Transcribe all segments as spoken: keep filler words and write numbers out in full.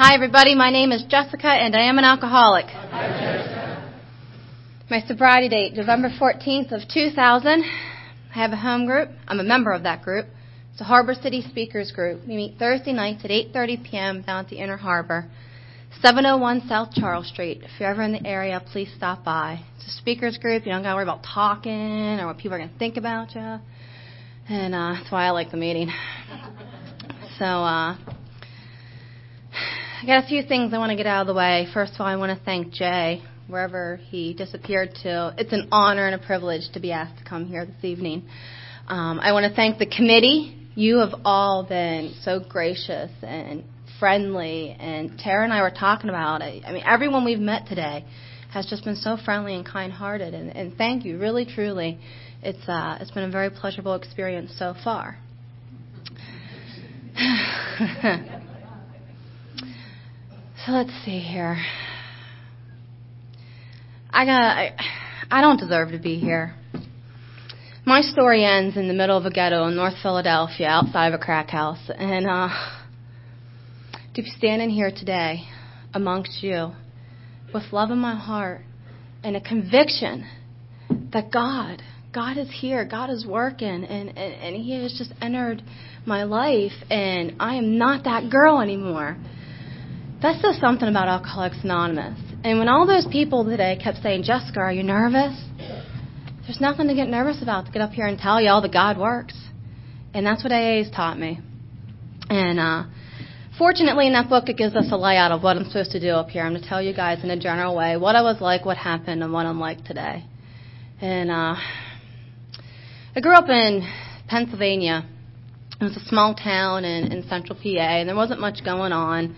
Hi, everybody. My name is Jessica, and I am an alcoholic. My sobriety date, November fourteenth of two thousand. I have a home group. I'm a member of that group. It's a Harbor City Speakers Group. We meet Thursday nights at eight thirty p.m. down at the Inner Harbor, seven oh one South Charles Street. If you're ever in the area, please stop by. It's a speakers group. You don't got to worry about talking or what people are going to think about you. And uh, that's why I like the meeting. So uh, I got a few things I want to get out of the way. First of all, I want to thank Jay, wherever he disappeared to. It's an honor and a privilege to be asked to come here this evening. Um, I want to thank the committee. You have all been so gracious and friendly. And Tara and I were talking about it. I mean, everyone we've met today has just been so friendly and kind-hearted. And, and thank you, really, truly. It's uh, it's been a very pleasurable experience so far. So let's see here. I got. I, I don't deserve to be here. My story ends in the middle of a ghetto in North Philadelphia, outside of a crack house, and uh, to be standing here today amongst you with love in my heart and a conviction that God. God is here. God is working, and, and, and He has just entered my life, and I am not that girl anymore. That says something about Alcoholics Anonymous. And when all those people today kept saying, Jessica, are you nervous? There's nothing to get nervous about, to get up here and tell you all that God works. And that's what A A has taught me. And uh, fortunately, in that book, it gives us a layout of what I'm supposed to do up here. I'm going to tell you guys in a general way what I was like, what happened, and what I'm like today. And uh I grew up in Pennsylvania. It was a small town in, in central P A, and there wasn't much going on.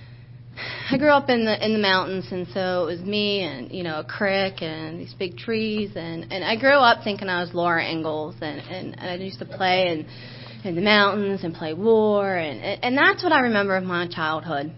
I grew up in the in the mountains, and so it was me and, you know, a creek and these big trees. And, and I grew up thinking I was Laura Ingalls, and, and, and I used to play in, in the mountains and play war, and, and that's what I remember of my childhood.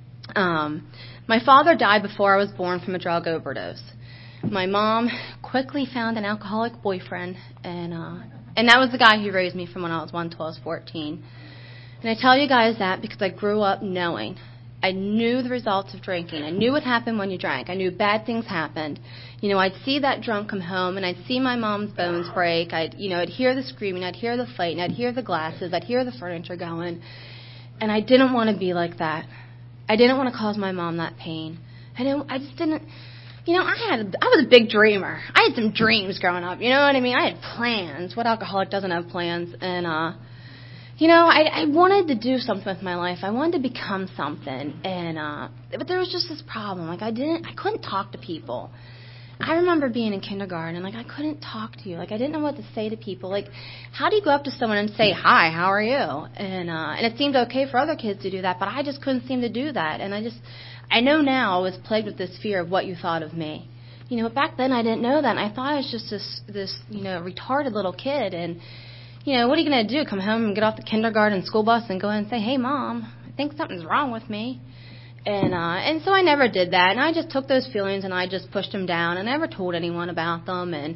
Um, my father died before I was born from a drug overdose. My mom quickly found an alcoholic boyfriend, and uh, and that was the guy who raised me from when I was one till I was fourteen. And I tell you guys that because I grew up knowing. I knew the results of drinking. I knew what happened when you drank. I knew bad things happened. You know, I'd see that drunk come home, and I'd see my mom's bones break. I'd, you know, I'd hear the screaming. I'd hear the fighting. I'd hear the glasses. I'd hear the furniture going. And I didn't want to be like that. I didn't want to cause my mom that pain. I didn't. I just didn't. You know, I had I was a big dreamer. I had some dreams growing up. You know what I mean? I had plans. What alcoholic doesn't have plans? And, uh, you know, I, I wanted to do something with my life. I wanted to become something. And uh, but there was just this problem. Like, I didn't, I couldn't talk to people. I remember being in kindergarten, and, like, I couldn't talk to you. Like, I didn't know what to say to people. Like, how do you go up to someone and say, hi, how are you? And, uh, and it seemed okay for other kids to do that, but I just couldn't seem to do that. And I just... I know now I was plagued with this fear of what you thought of me. You know, but back then I didn't know that, and I thought I was just this, this, you know, retarded little kid. And, you know, what are you going to do, come home and get off the kindergarten school bus and go in and say, hey, Mom, I think something's wrong with me. And uh, and so I never did that, and I just took those feelings and I just pushed them down and never told anyone about them. And,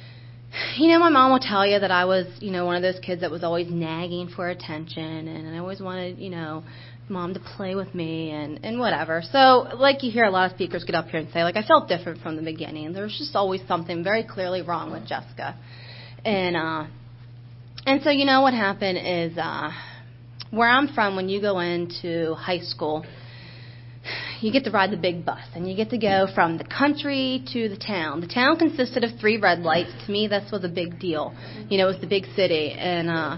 you know, my mom will tell you that I was, you know, one of those kids that was always nagging for attention, and I always wanted, you know, Mom to play with me and, and whatever. So, like you hear a lot of speakers get up here and say, like, I felt different from the beginning. There was just always something very clearly wrong with Jessica. And uh, and so, you know, what happened is uh, where I'm from, when you go into high school, you get to ride the big bus, and you get to go from the country to the town. The town consisted of three red lights. To me, this was a big deal. You know, it was the big city. And uh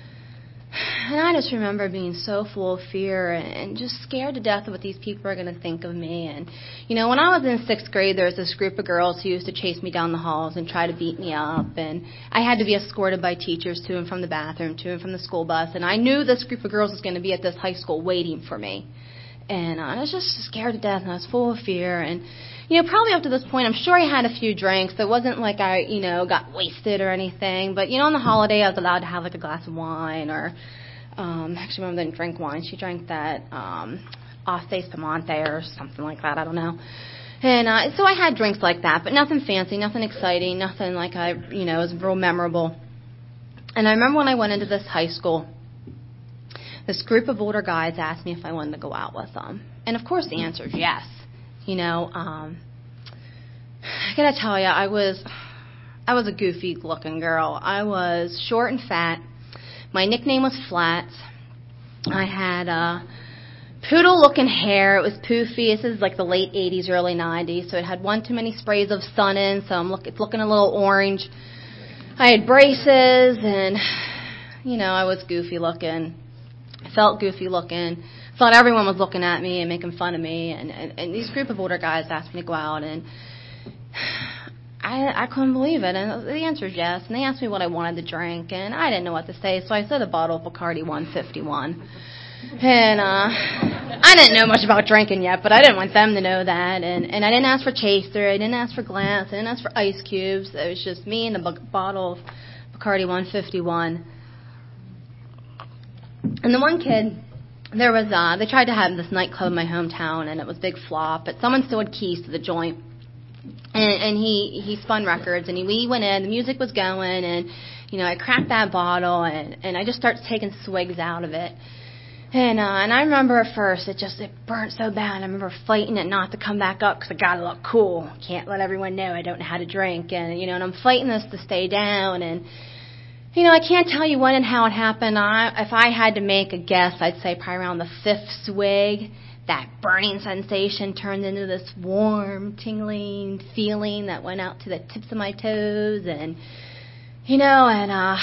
And I just remember being so full of fear and just scared to death of what these people are going to think of me. And, you know, when I was in sixth grade, there was this group of girls who used to chase me down the halls and try to beat me up. And I had to be escorted by teachers to and from the bathroom, to and from the school bus. And I knew this group of girls was going to be at this high school waiting for me. And uh, I was just scared to death, and I was full of fear. And, you know, probably up to this point, I'm sure I had a few drinks. It wasn't like I, you know, got wasted or anything. But, you know, on the holiday, I was allowed to have, like, a glass of wine or... Um, actually, my mom didn't drink wine. She drank that um, Asti Spumante or something like that. I don't know. And uh, so I had drinks like that, but nothing fancy, nothing exciting, nothing like I, you know, was real memorable. And I remember when I went into this high school, this group of older guys asked me if I wanted to go out with them. And of course the answer is yes. You know, um, I gotta tell you, I was, I was a goofy looking girl. I was short and fat. My nickname was Flats. I had uh, poodle looking hair. It was poofy. This is like the late eighties, early nineties. So it had one too many sprays of sun in, so I'm look, it's looking a little orange. I had braces, and, you know, I was goofy looking. I felt goofy looking. Thought everyone was looking at me and making fun of me. And, and, and these group of older guys asked me to go out, and I, I couldn't believe it. And the answer is yes. And they asked me what I wanted to drink, and I didn't know what to say, so I said a bottle of Bacardi one fifty-one. And uh, I didn't know much about drinking yet, but I didn't want them to know that. And, and I didn't ask for chaser. I didn't ask for glass. I didn't ask for ice cubes. It was just me and a b- bottle of Bacardi one fifty-one. And the one kid, there was, uh, they tried to have this nightclub in my hometown, and it was a big flop, but someone still had keys to the joint. And, and he, he spun records, and he, we went in, the music was going, and, you know, I cracked that bottle, and, and I just started taking swigs out of it. And, uh, and I remember at first, it just, it burnt so bad. I remember fighting it not to come back up because I gotta look cool. Can't let everyone know I don't know how to drink. And, you know, and I'm fighting this to stay down. And, you know, I can't tell you when and how it happened. I, if I had to make a guess, I'd say probably around the fifth swig, that burning sensation turned into this warm, tingling feeling that went out to the tips of my toes. And, you know, and, uh,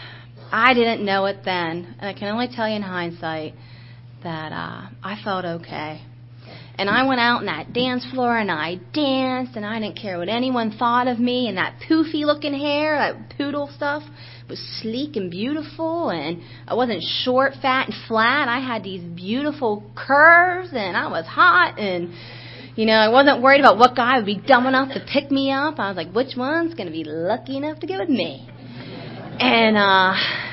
I didn't know it then. And I can only tell you in hindsight that, uh, I felt okay. And I went out on that dance floor and I danced, and I didn't care what anyone thought of me, and that poofy looking hair, that poodle stuff, was sleek and beautiful, and I wasn't short, fat, and flat. I had these beautiful curves, and I was hot, and, you know, I wasn't worried about what guy would be dumb enough to pick me up. I was like, which one's going to be lucky enough to get with me? And, uh,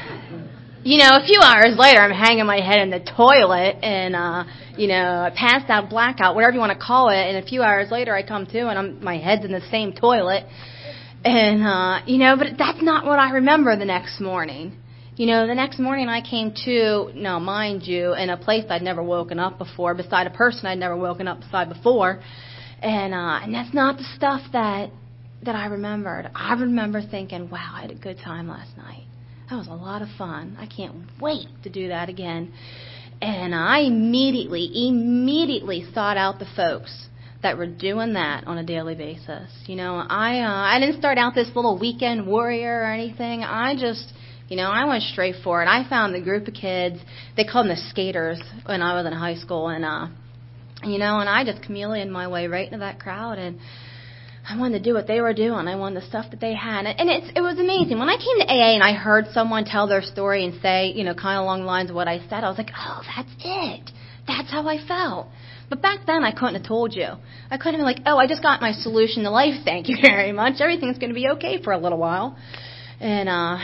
you know, a few hours later, I'm hanging my head in the toilet, and, uh, you know, I passed out, blackout, whatever you want to call it, and a few hours later I come to, and I'm, my head's in the same toilet. And, uh, you know, but that's not what I remember the next morning. You know, the next morning I came to, now mind you, in a place I'd never woken up before, beside a person I'd never woken up beside before. And, uh, and that's not the stuff that, that I remembered. I remember thinking, wow, I had a good time last night. That was a lot of fun. I can't wait to do that again. And I immediately, immediately sought out the folks that were doing that on a daily basis. You know, I uh, I didn't start out this little weekend warrior or anything. I just, you know, I went straight for it. I found the group of kids. They called them the skaters when I was in high school, and uh, you know, and I just chameleoned my way right into that crowd, and I wanted to do what they were doing. I wanted the stuff that they had. And it's, it was amazing. When I came to A A and I heard someone tell their story and say, you know, kind of along the lines of what I said, I was like, oh, that's it. That's how I felt. But back then, I couldn't have told you. I couldn't have been like, oh, I just got my solution to life, thank you very much. Everything's going to be okay for a little while. And uh,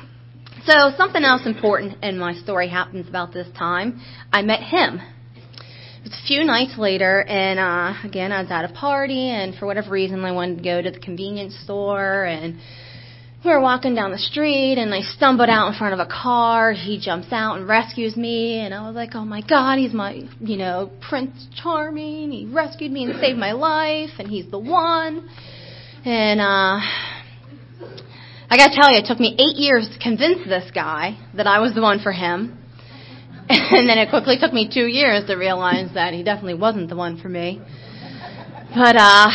so something else important in my story happens about this time. I met him. It was a few nights later, and uh, again, I was at a party, and for whatever reason, I wanted to go to the convenience store, and we were walking down the street, and I stumbled out in front of a car. He jumps out and rescues me, and I was like, oh my God, he's my, you know, Prince Charming. He rescued me and saved my life, and he's the one. And uh, I got to tell you, it took me eight years to convince this guy that I was the one for him. And then it quickly took me two years to realize that he definitely wasn't the one for me. But, uh,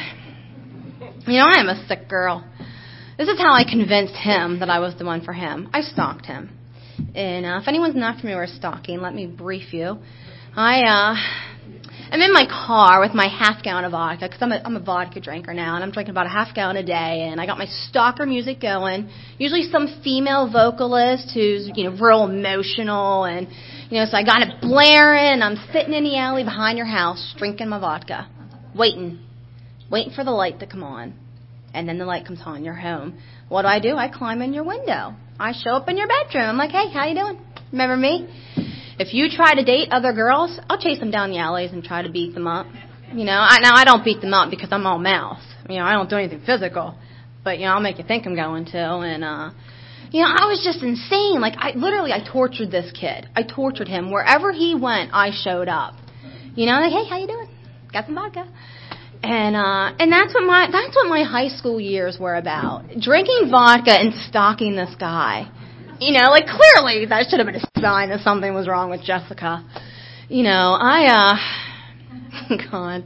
you know, I am a sick girl. This is how I convinced him that I was the one for him. I stalked him. And uh, if anyone's not familiar with stalking, let me brief you. I, uh, I'm in my car with my half gallon of vodka, because I'm a, I'm a vodka drinker now, and I'm drinking about a half gallon a day, and I got my stalker music going, usually some female vocalist who's, you know, real emotional, and, you know, so I got it blaring, and I'm sitting in the alley behind your house, drinking my vodka, waiting, waiting for the light to come on, and then the light comes on, you're home. What do I do? I climb in your window. I show up in your bedroom. I'm like, hey, how you doing? Remember me? If you try to date other girls, I'll chase them down the alleys and try to beat them up. You know, I, now I don't beat them up because I'm all mouth. You know, I don't do anything physical. But, you know, I'll make you think I'm going to. And, uh, you know, I was just insane. Like, I literally, I tortured this kid. I tortured him. Wherever he went, I showed up. You know, like, hey, how you doing? Got some vodka? And uh, and that's what my that's what my high school years were about. Drinking vodka and stalking this guy. You know, like clearly that should have been a sign that something was wrong with Jessica. You know, I uh, God,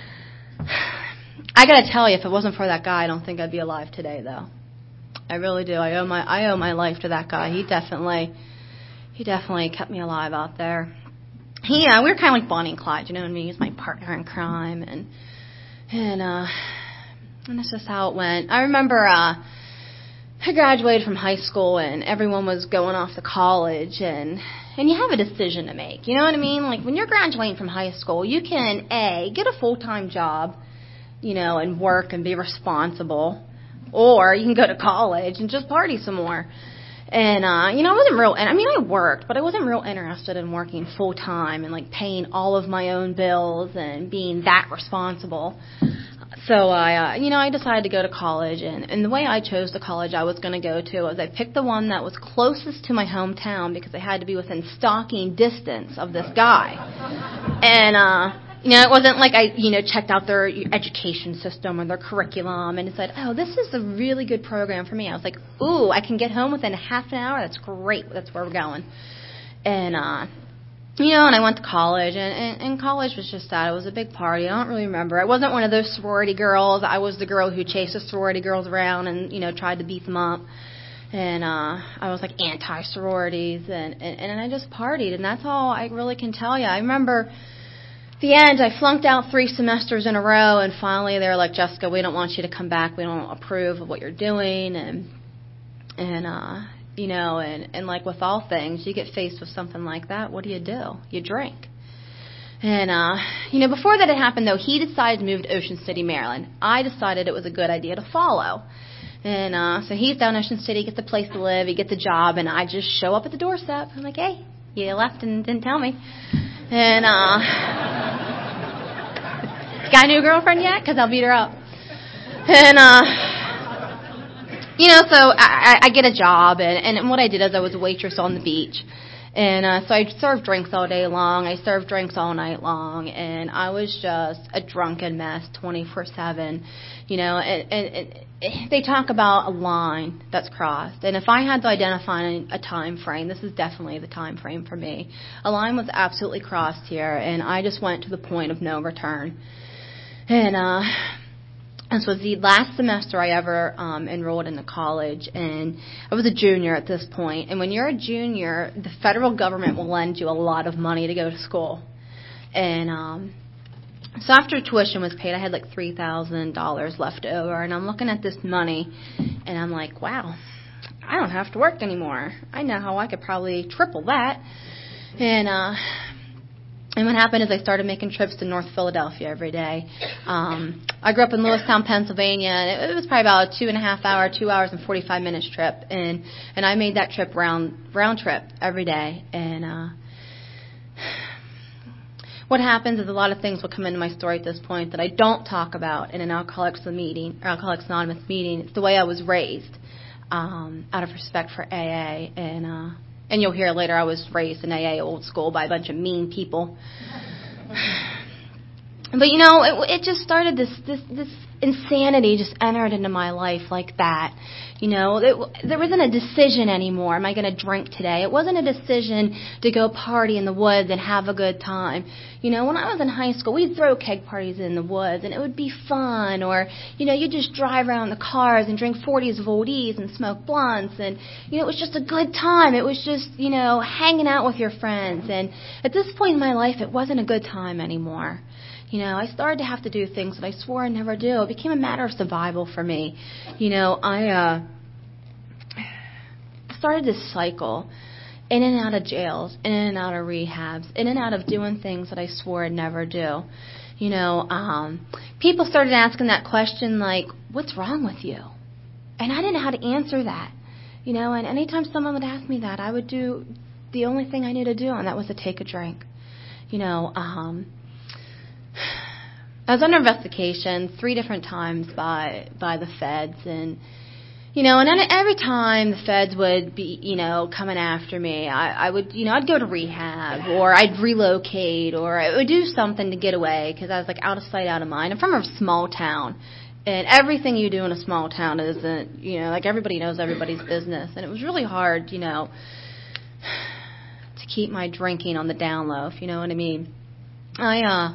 I gotta tell you, if it wasn't for that guy, I don't think I'd be alive today, though. I really do. I owe my I owe my life to that guy. He definitely he definitely kept me alive out there. He uh, we were kind of like Bonnie and Clyde, you know what I mean? He's my partner in crime, and and uh, and that's just how it went. I remember uh, I graduated from high school, and everyone was going off to college, and and you have a decision to make. You know what I mean? Like when you're graduating from high school, you can a get a full time job, you know, and work and be responsible. Or you can go to college and just party some more. And, uh, you know, I wasn't real, and I mean, I worked, but I wasn't real interested in working full time and like paying all of my own bills and being that responsible. So I, uh, you know, I decided to go to college, and, and the way I chose the college I was going to go to was I picked the one that was closest to my hometown because I had to be within stalking distance of this guy. And, uh, You know, it wasn't like I, you know, checked out their education system or their curriculum and said, oh, this is a really good program for me. I was like, ooh, I can get home within a half an hour. That's great. That's where we're going. And, uh, you know, and I went to college, and, and, and college was just that. It was a big party. I don't really remember. I wasn't one of those sorority girls. I was the girl who chased the sorority girls around and, you know, tried to beat them up. And uh, I was like anti-sororities, and, and, and I just partied. And that's all I really can tell you. I remember the end, I flunked out three semesters in a row, and finally they were like, Jessica, we don't want you to come back. We don't approve of what you're doing. And, and uh, you know, and, and like with all things, you get faced with something like that. What do you do? You drink. And, uh, you know, before that had happened, though, he decided to move to Ocean City, Maryland. I decided it was a good idea to follow. And uh, so he's down in Ocean City, gets a place to live, he gets a job, and I just show up at the doorstep. I'm like, hey, you left and didn't tell me. And, uh, got a new girlfriend yet? Because I'll beat her up. And, uh, you know, so I, I get a job, and, and what I did is I was a waitress on the beach. And uh, so I served drinks all day long. I served drinks all night long. And I was just a drunken mess twenty-four seven. You know, and, and, and they talk about a line that's crossed. And if I had to identify a time frame, this is definitely the time frame for me. A line was absolutely crossed here, and I just went to the point of no return. And uh, this was the last semester I ever um, enrolled into college, and I was a junior at this point. And when you're a junior, the federal government will lend you a lot of money to go to school. And um, so after tuition was paid, I had like three thousand dollars left over, and I'm looking at this money, and I'm like, wow, I don't have to work anymore. I know how I could probably triple that. And uh, and what happened is I started making trips to North Philadelphia every day. Um, I grew up in Lewistown, Pennsylvania, and it, it was probably about a two and a half hour, two hours and forty-five minutes trip, and and I made that trip round round trip every day. And uh, what happens is a lot of things will come into my story at this point that I don't talk about in an Alcoholics meeting, or Alcoholics Anonymous meeting. It's the way I was raised, um, out of respect for A A, and uh, and you'll hear later I was raised in A A old school by a bunch of mean people. But you know, it, it just started this this this insanity just entered into my life like that. You know, it, there wasn't a decision anymore. Am I going to drink today? It wasn't a decision to go party in the woods and have a good time. You know, when I was in high school, we'd throw keg parties in the woods, and it would be fun. Or, you know, you'd just drive around the cars and drink forties of oldies and smoke blunts. And, you know, it was just a good time. It was just, you know, hanging out with your friends. And at this point in my life, it wasn't a good time anymore. You know, I started to have to do things that I swore I'd never do. It became a matter of survival for me. You know, I uh, started this cycle in and out of jails, in and out of rehabs, in and out of doing things that I swore I'd never do. You know, um, people started asking that question like, what's wrong with you? And I didn't know how to answer that. You know, and anytime someone would ask me that, I would do the only thing I knew to do, and that was to take a drink. You know, um... I was under investigation three different times by by the feds, and You know, and then every time the feds would be, you know, coming after me, I, I would, you know, I'd go to rehab, or I'd relocate, or I would do something to get away, because I was like out of sight, out of mind. I'm from a small town, and everything you do in a small town isn't, you know, like everybody knows everybody's business, and it was really hard, you know, to keep my drinking on the down low, if you know what I mean. I uh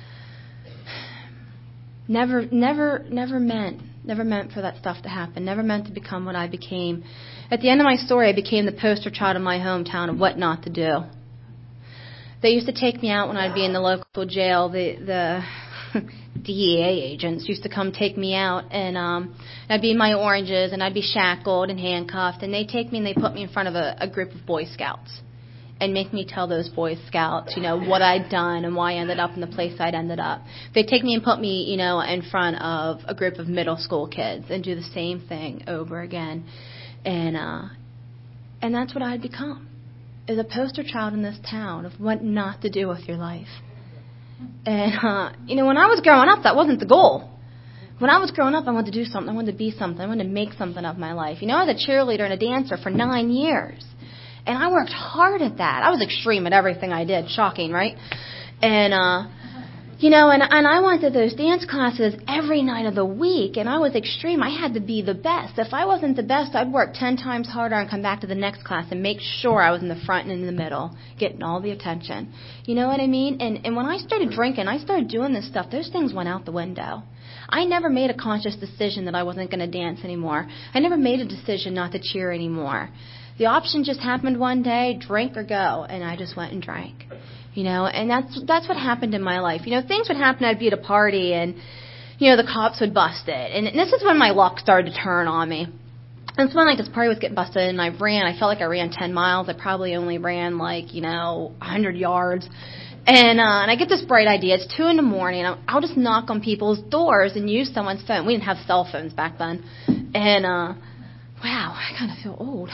never, never, never meant. Never meant for that stuff to happen. Never meant to become what I became. At the end of my story, I became the poster child in my hometown of what not to do. They used to take me out when I'd be in the local jail. The the D E A agents used to come take me out, and um, I'd be in my oranges, and I'd be shackled and handcuffed, and they'd take me and they put me in front of a, a group of Boy Scouts and make me tell those Boy Scouts, you know, what I'd done and why I ended up in the place I'd ended up. They'd take me and put me, you know, in front of a group of middle school kids and do the same thing over again. And uh, and that's what I'd become, is a poster child in this town of what not to do with your life. And, uh, you know, when I was growing up, that wasn't the goal. When I was growing up, I wanted to do something. I wanted to be something. I wanted to make something of my life. You know, I was a cheerleader and a dancer for nine years. And I worked hard at that. I was extreme at everything I did. Shocking, right? And, uh, you know, and, and I went to those dance classes every night of the week, and I was extreme. I had to be the best. If I wasn't the best, I'd work ten times harder and come back to the next class and make sure I was in the front and in the middle, getting all the attention. You know what I mean? And, and when I started drinking, I started doing this stuff, those things went out the window. I never made a conscious decision that I wasn't going to dance anymore. I never made a decision not to cheer anymore. The option just happened one day, drink or go, and I just went and drank. You know, and that's that's what happened in my life. You know, things would happen. I'd be at a party, and, you know, the cops would bust it. And this is when my luck started to turn on me. And it's when, like, this party was getting busted, and I ran. I felt like I ran ten miles. I probably only ran, like, you know, one hundred yards. And, uh, and I get this bright idea. It's two in the morning. I'll, I'll just knock on people's doors and use someone's phone. We didn't have cell phones back then. And, uh, wow, I kind of feel old.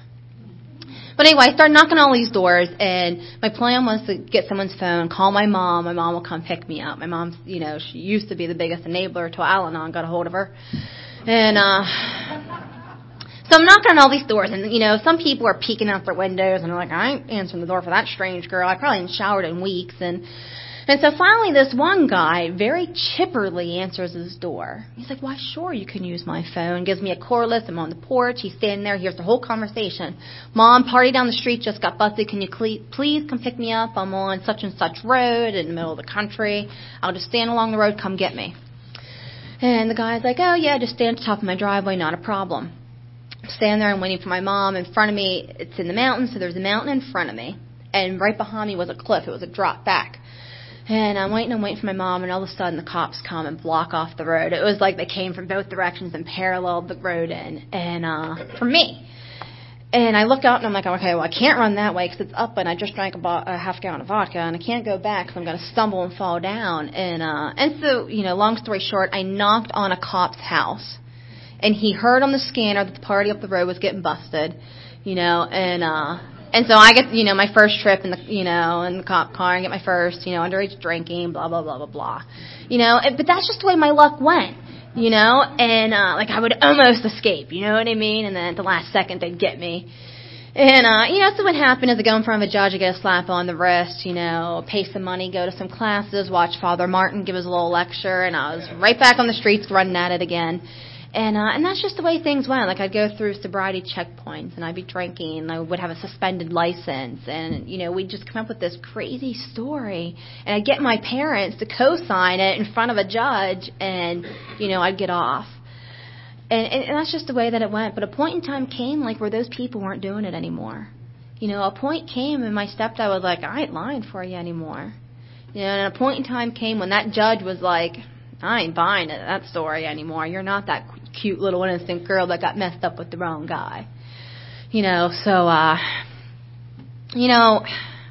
But anyway, I started knocking on all these doors, and my plan was to get someone's phone, call my mom. My mom will come pick me up. My mom's, you know, she used to be the biggest enabler until Al-Anon got a hold of her. And uh, so I'm knocking on all these doors, and, you know, some people are peeking out their windows, and they're like, I ain't answering the door for that strange girl. I probably haven't showered in weeks. And And so finally this one guy very chipperly answers his door. He's like, why, sure, you can use my phone. Gives me a cordless. I'm on the porch. He's standing there. Here's the whole conversation. Mom, party down the street just got busted. Can you please come pick me up? I'm on such and such road in the middle of the country. I'll just stand along the road. Come get me. And the guy's like, oh, yeah, just stand at the top of my driveway. Not a problem. I'm standing there and waiting for my mom. In front of me, it's in the mountains, so there's a mountain in front of me. And right behind me was a cliff. It was a drop back. And I'm waiting and waiting for my mom, and all of a sudden the cops come and block off the road. It was like they came from both directions and paralleled the road in, and uh, for me. And I look out, and I'm like, okay, well, I can't run that way because it's up, and I just drank a, bo- a half gallon of vodka, and I can't go back because I'm going to stumble and fall down. And uh, and so, you know, long story short, I knocked on a cop's house, and he heard on the scanner that the party up the road was getting busted, you know, and uh, and so I get, you know, my first trip in the, you know, in the cop car and get my first, you know, underage drinking, blah, blah, blah, blah, blah. You know, but that's just the way my luck went, you know, and, uh, like I would almost escape, you know what I mean? And then at the last second they'd get me. And, uh, you know, so what happened is I go in front of a judge, I get a slap on the wrist, you know, pay some money, go to some classes, watch Father Martin give us a little lecture, and I was right back on the streets running at it again. And uh, and that's just the way things went. Like, I'd go through sobriety checkpoints, and I'd be drinking, and I would have a suspended license. And, you know, we'd just come up with this crazy story. And I'd get my parents to co-sign it in front of a judge, and, you know, I'd get off. And, and, and that's just the way that it went. But a point in time came, like, where those people weren't doing it anymore. You know, a point came, and my stepdad was like, I ain't lying for you anymore. You know, and a point in time came when that judge was like, I ain't buying it, that story anymore. You're not that cute little innocent girl that got messed up with the wrong guy. You know, so, uh, you know,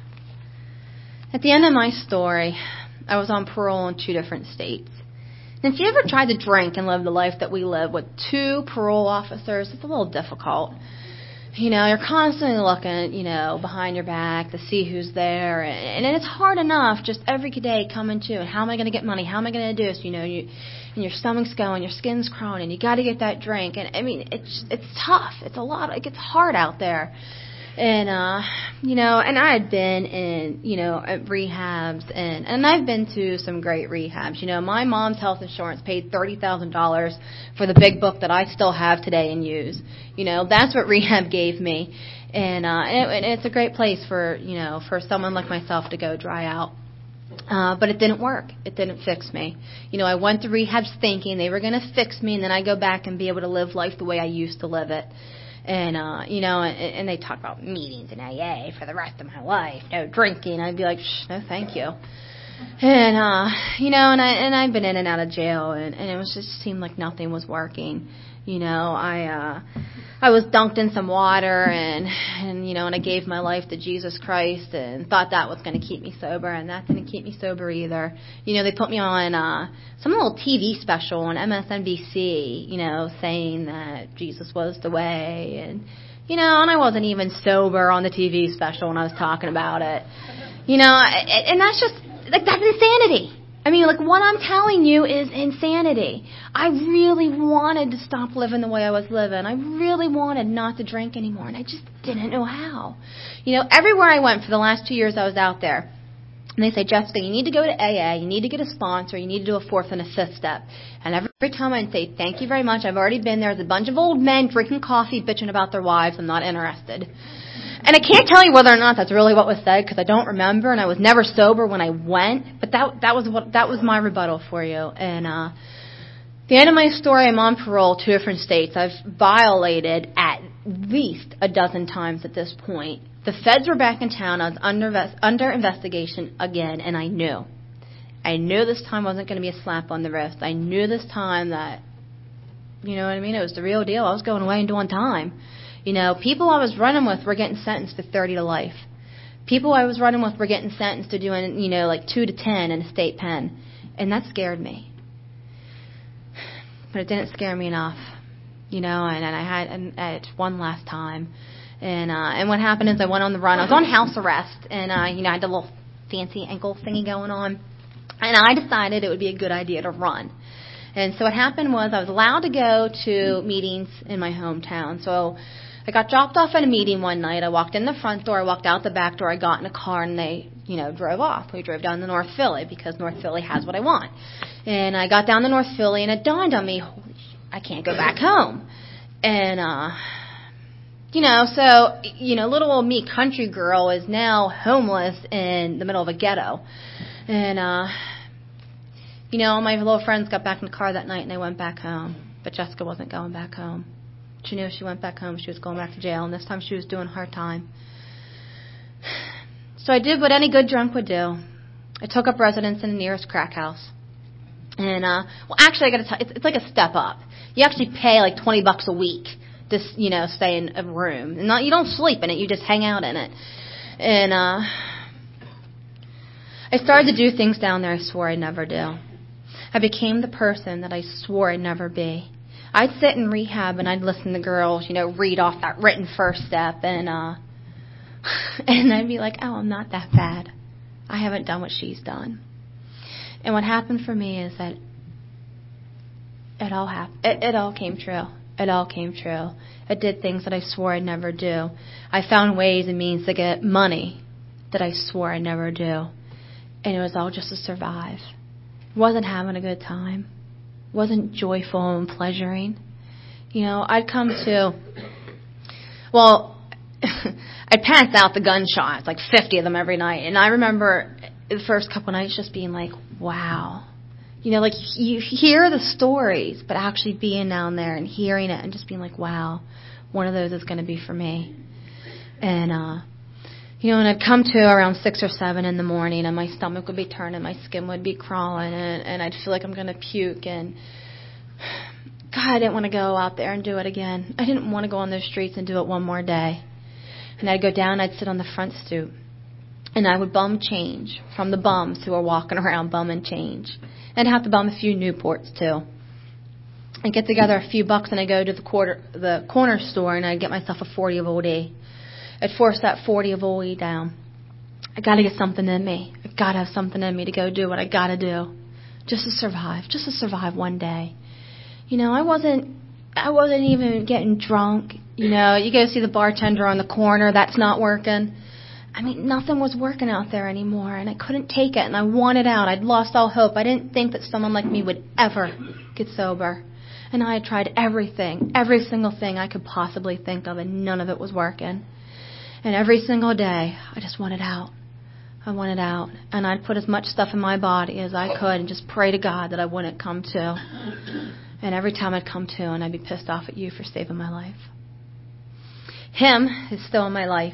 at the end of my story, I was on parole in two different states. And if you ever tried to drink and live the life that we live with two parole officers, it's a little difficult. You know, you're constantly looking, you know, behind your back to see who's there. And, and it's hard enough just every day coming to, how am I going to get money? How am I going to do this? You know, you and your stomach's going, your skin's crawling, and you got to get that drink. And I mean, it's it's tough. It's a lot. It gets hard out there. And, uh, you know, and I had been in, you know, at rehabs, and, and I've been to some great rehabs. You know, my mom's health insurance paid thirty thousand dollars for the big book that I still have today and use. You know, that's what rehab gave me. And, uh, and, it, and it's a great place for, you know, for someone like myself to go dry out. Uh, but it didn't work. It didn't fix me. You know, I went to rehabs thinking they were going to fix me, and then I go back and be able to live life the way I used to live it. And, uh, you know, and, and they talk about meetings in A A for the rest of my life, no drinking. I'd be like, Shh, no, thank you. And, uh, you know, and I, and I've been in and out of jail, and, and it was just seemed like nothing was working. You know, I, uh, I was dunked in some water, and, and, you know, and I gave my life to Jesus Christ and thought that was going to keep me sober, and that didn't keep me sober either. You know, they put me on, uh, some little T V special on M S N B C, you know, saying that Jesus was the way, and, you know, and I wasn't even sober on the T V special when I was talking about it. You know, and that's just, like, that's insanity. I mean, like, what I'm telling you is insanity. I really wanted to stop living the way I was living. I really wanted not to drink anymore, and I just didn't know how. You know, everywhere I went for the last two years I was out there, and they say, Jessica, you need to go to A A, you need to get a sponsor, you need to do a fourth and a fifth step. And every time I'd say, thank you very much, I've already been there. There's a bunch of old men drinking coffee, bitching about their wives. I'm not interested. And I can't tell you whether or not that's really what was said because I don't remember, and I was never sober when I went. But that that was what that was my rebuttal for you. And uh, the end of my story, I'm on parole, two different states. I've violated at least a dozen times at this point. The feds were back in town. I was under under investigation again, and I knew. I knew this time wasn't going to be a slap on the wrist. I knew this time that, you know what I mean, it was the real deal. I was going away and doing time. You know, people I was running with were getting sentenced to thirty to life. People I was running with were getting sentenced to doing, you know, like two to ten in a state pen. And that scared me. But it didn't scare me enough. You know, and, and I had and, and one last time. And uh, and what happened is I went on the run. I was on house arrest. And, uh, you know, I had a little fancy ankle thingy going on. And I decided it would be a good idea to run. And so what happened was I was allowed to go to meetings in my hometown. So I got dropped off at a meeting one night. I walked in the front door. I walked out the back door. I got in a car, and they, you know, drove off. We drove down to North Philly because North Philly has what I want. And I got down to North Philly, and it dawned on me, holy sh- I can't go back home. And, uh, you know, so, you know, little old me, country girl, is now homeless in the middle of a ghetto. And, uh, you know, my little friends got back in the car that night, and they went back home. But Jessica wasn't going back home. She knew if she went back home, she was going back to jail, and this time she was doing hard time. So I did what any good drunk would do. I took up residence in the nearest crack house. And, uh, well, actually, I got to tell you, it's, it's like a step up. You actually pay like twenty bucks a week to, you know, stay in a room. And not, you don't sleep in it, you just hang out in it. And, uh, I started to do things down there I swore I'd never do. I became the person that I swore I'd never be. I'd sit in rehab and I'd listen to girls, you know, read off that written first step, and uh, and I'd be like, oh, I'm not that bad. I haven't done what she's done. And what happened for me is that it all happened. It, it all came true. It all came true. I did things that I swore I'd never do. I found ways and means to get money that I swore I'd never do, and it was all just to survive. I wasn't having a good time. Wasn't joyful and pleasuring. You know, I'd come to, well, I'd pass out the gunshots, like fifty of them every night. And I remember the first couple nights just being like, wow. You know, like you hear the stories, but actually being down there and hearing it and just being like, wow, one of those is going to be for me. And, uh, you know, and I'd come to around six or seven in the morning, and my stomach would be turning, my skin would be crawling, and, and I'd feel like I'm going to puke. And God, I didn't want to go out there and do it again. I didn't want to go on those streets and do it one more day. And I'd go down, I'd sit on the front stoop, and I would bum change from the bums who are walking around bumming change. And I'd have to bum a few Newports too. I'd get together a few bucks, and I'd go to the quarter, the corner store, and I'd get myself a forty of Old E. I'd force that forty of Old E down. I got to get something in me. I got to have something in me to go do what I got to do just to survive, just to survive one day. You know, I wasn't, I wasn't even getting drunk. You know, you go see the bartender on the corner, that's not working. I mean, nothing was working out there anymore, and I couldn't take it, and I wanted out. I'd lost all hope. I didn't think that someone like me would ever get sober. And I had tried everything, every single thing I could possibly think of, and none of it was working. And every single day, I just wanted out. I wanted out. And I'd put as much stuff in my body as I could and just pray to God that I wouldn't come to. And every time I'd come to, and I'd be pissed off at you for saving my life. Him is still in my life.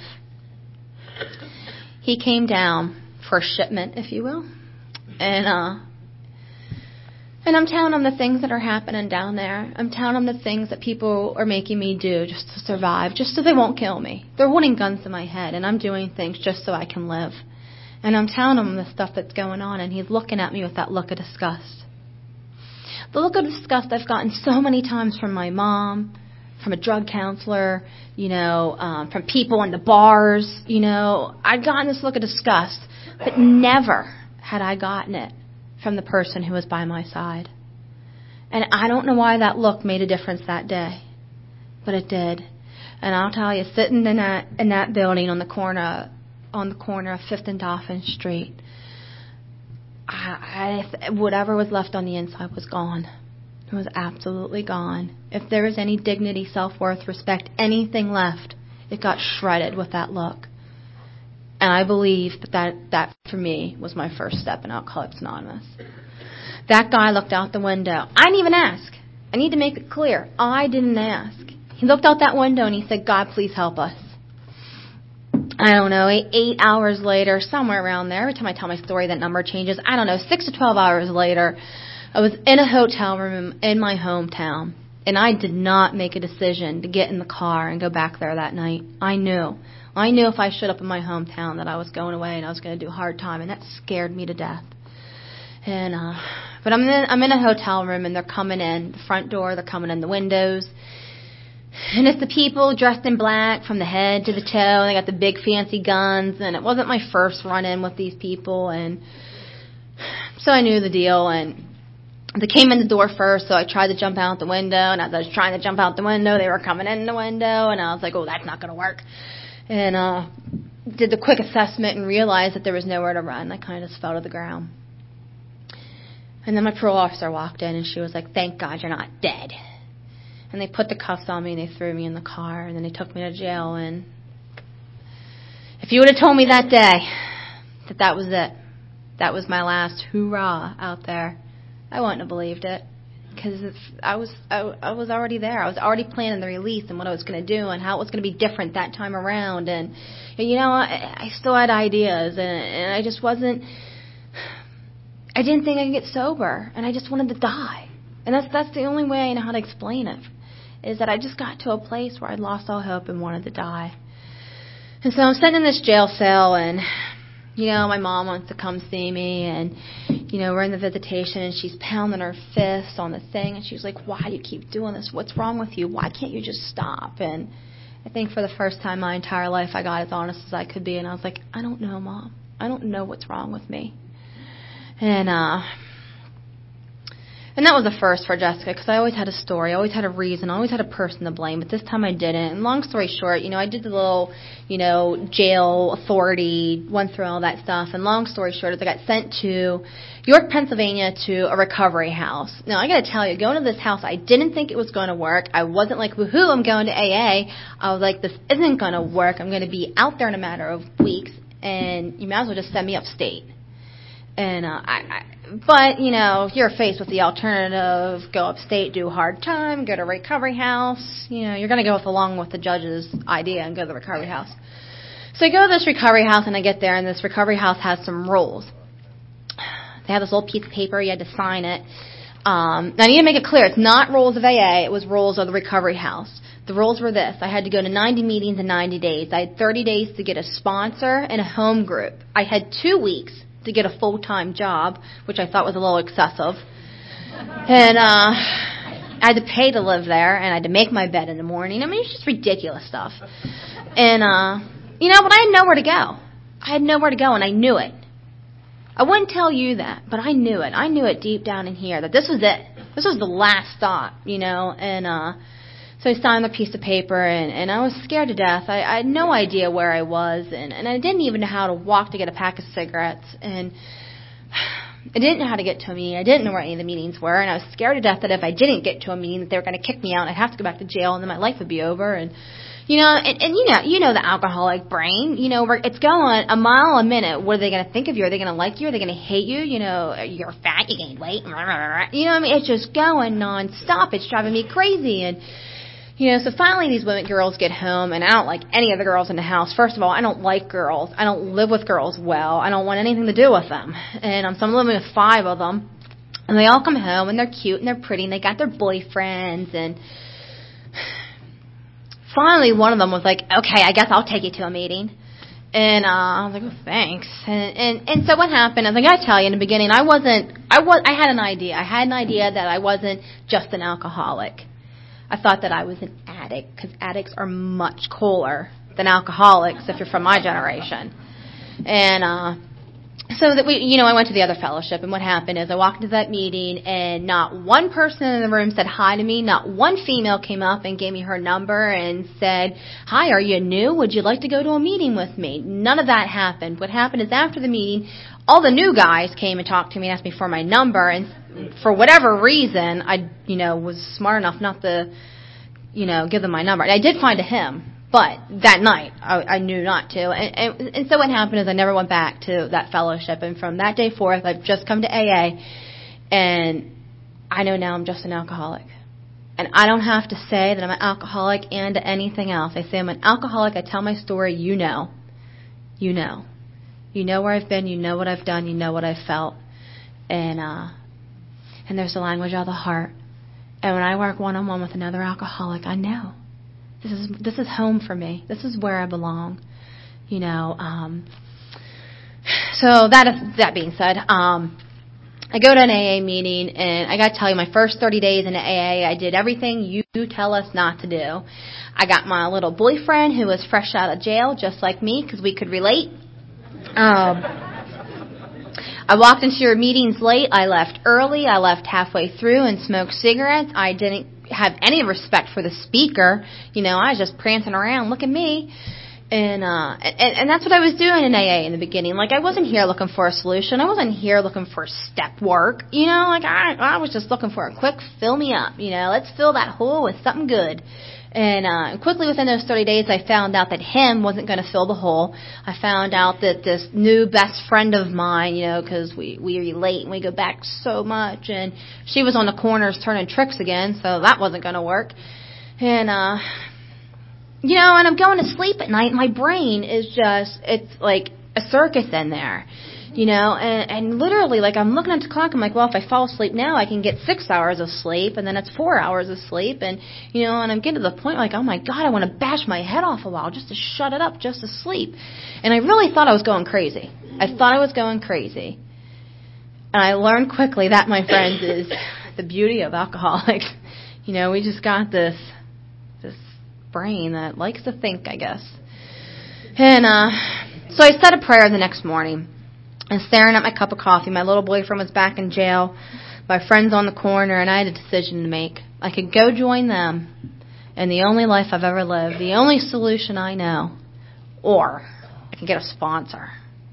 He came down for a shipment, if you will. And, uh, And I'm telling them the things that are happening down there. I'm telling them the things that people are making me do just to survive, just so they won't kill me. They're holding guns to my head, and I'm doing things just so I can live. And I'm telling him the stuff that's going on, and he's looking at me with that look of disgust. The look of disgust I've gotten so many times from my mom, from a drug counselor, you know, um, from people in the bars, you know. I'd gotten this look of disgust, but never had I gotten it from the person who was by my side. And I don't know why that look made a difference that day, but it did. And I'll tell you, sitting in that in that building on the corner on the corner of Fifth and Dauphin Street, I, I whatever was left on the inside was gone. It was absolutely gone. If there was any dignity, self-worth, respect, anything left, it got shredded with that look. And I believe that, that that, for me, was my first step in Alcoholics Anonymous. That guy looked out the window. I didn't even ask. I need to make it clear. I didn't ask. He looked out that window and he said, God, please help us. I don't know, eight, eight hours later, somewhere around there. Every time I tell my story, that number changes. I don't know, six to twelve hours later, I was in a hotel room in my hometown. And I did not make a decision to get in the car and go back there that night. I knew. I knew if I showed up in my hometown that I was going away and I was going to do a hard time, and that scared me to death. And uh, but I'm in I'm in a hotel room, and they're coming in the front door, they're coming in the windows, and it's the people dressed in black from the head to the toe, and they got the big fancy guns. And it wasn't my first run-in with these people, and so I knew the deal. And they came in the door first, so I tried to jump out the window, and as I was trying to jump out the window, they were coming in the window, and I was like, oh, that's not going to work. And uh, did the quick assessment and realized that there was nowhere to run. I kind of just fell to the ground. And then my parole officer walked in, and she was like, thank God you're not dead. And they put the cuffs on me, and they threw me in the car, and then they took me to jail. And if you would have told me that day that that was it, that was my last hoorah out there, I wouldn't have believed it. Because I was I, I was already there. I was already planning the release and what I was going to do and how it was going to be different that time around. And, and you know, I, I still had ideas, and, and I just wasn't. I didn't think I could get sober, and I just wanted to die. And that's that's the only way I know how to explain it, is that I just got to a place where I'd lost all hope and wanted to die. And so I'm sitting in this jail cell, and you know, my mom wants to come see me, and, you know, we're in the visitation, and she's pounding her fist on the thing, and she's like, why do you keep doing this? What's wrong with you? Why can't you just stop? And I think for the first time in my entire life, I got as honest as I could be, and I was like, I don't know, Mom. I don't know what's wrong with me. And, uh... And that was a first for Jessica, because I always had a story, I always had a reason, I always had a person to blame, but this time I didn't. And long story short, you know, I did the little, you know, jail authority, went through all that stuff. And long story short is I got sent to York, Pennsylvania, to a recovery house. Now, I got to tell you, going to this house, I didn't think it was going to work. I wasn't like, woohoo, I'm going to A A. I was like, this isn't going to work. I'm going to be out there in a matter of weeks, and you might as well just send me upstate. And uh, I, I, but you know, you're faced with the alternative: go upstate, do a hard time, go to a recovery house. You know, you're going to go with along with the judge's idea and go to the recovery house. So I go to this recovery house, and I get there, and this recovery house has some rules. They have this little piece of paper; you had to sign it. Um, now I need to make it clear: it's not rules of A A; it was rules of the recovery house. The rules were this: I had to go to ninety meetings in ninety days. I had thirty days to get a sponsor and a home group. I had two weeks to get a full-time job, which I thought was a little excessive. And uh, I had to pay to live there, and I had to make my bed in the morning. I mean, it's just ridiculous stuff. And, uh, you know, but I had nowhere to go. I had nowhere to go, and I knew it. I wouldn't tell you that, but I knew it. I knew it deep down in here that this was it. This was the last stop, you know. And uh, so I signed a piece of paper, and, and I was scared to death. I, I had no idea where I was, and, and I didn't even know how to walk to get a pack of cigarettes. And I didn't know how to get to a meeting. I didn't know where any of the meetings were, and I was scared to death that if I didn't get to a meeting, that they were going to kick me out, and I'd have to go back to jail, and then my life would be over. And You know, and, and you know, you know the alcoholic brain. You know, it's going a mile a minute. What are they going to think of you? Are they going to like you? Are they going to hate you? You know, you're fat, you gained weight. You know what I mean? It's just going nonstop. It's driving me crazy. And you know, so finally these women girls get home, and I don't like any of the girls in the house. First of all, I don't like girls. I don't live with girls well. I don't want anything to do with them. And um, so I'm living with five of them, and they all come home, and they're cute and they're pretty, and they got their boyfriends. And finally, one of them was like, okay, I guess I'll take you to a meeting. And uh, I was like, oh, thanks. And, and and so what happened is, I got to tell you, in the beginning, I wasn't, I was, I had an idea. I had an idea that I wasn't just an alcoholic. I thought that I was an addict, because addicts are much cooler than alcoholics if you're from my generation. And uh, so that we, you know, I went to the other fellowship, and what happened is I walked into that meeting, and not one person in the room said hi to me. Not one female came up and gave me her number and said, hi, are you new? Would you like to go to a meeting with me? None of that happened. What happened is, after the meeting, all the new guys came and talked to me and asked me for my number, and for whatever reason, I, you know, was smart enough not to, you know, give them my number. And I did find a him. But that night, I, I knew not to. And, and, and so what happened is, I never went back to that fellowship. And from that day forth, I've just come to A A. And I know now I'm just an alcoholic. And I don't have to say that I'm an alcoholic and anything else. I say I'm an alcoholic. I tell my story. You know. You know. You know where I've been. You know what I've done. You know what I've felt. And, uh, and there's the language of the heart. And when I work one-on-one with another alcoholic, I know. This is this is home for me. This is where I belong, you know. Um, so that is, that being said, um, I go to an A A meeting, and I got to tell you, my first thirty days in A A, I did everything you tell us not to do. I got my little boyfriend who was fresh out of jail, just like me, because we could relate. Um, I walked into your meetings late. I left early. I left halfway through and smoked cigarettes. I didn't have any respect for the speaker. You know, I was just prancing around. Look at me. And, uh, and, and that's what I was doing in A A in the beginning. Like, I wasn't here looking for a solution. I wasn't here looking for step work. You know, like, I, I was just looking for a quick fill me up. You know, let's fill that hole with something good. And uh, quickly within those thirty days, I found out that him wasn't going to fill the hole. I found out that this new best friend of mine, you know, because we, we relate and we go back so much, and she was on the corners turning tricks again, so that wasn't going to work. And, uh, you know, and I'm going to sleep at night, and my brain is just, it's like a circus in there. You know, and, and literally, like, I'm looking at the clock, I'm like, well, if I fall asleep now, I can get six hours of sleep, and then it's four hours of sleep, and, you know, and I'm getting to the point, like, oh, my God, I want to bash my head off a while just to shut it up, just to sleep. And I really thought I was going crazy. I thought I was going crazy. And I learned quickly that, my friends, is the beauty of alcoholics. You know, we just got this, this brain that likes to think, I guess. And uh, so I said a prayer the next morning. And staring at my cup of coffee, my little boyfriend was back in jail, my friends on the corner, and I had a decision to make. I could go join them in the only life I've ever lived, the only solution I know, or I could get a sponsor.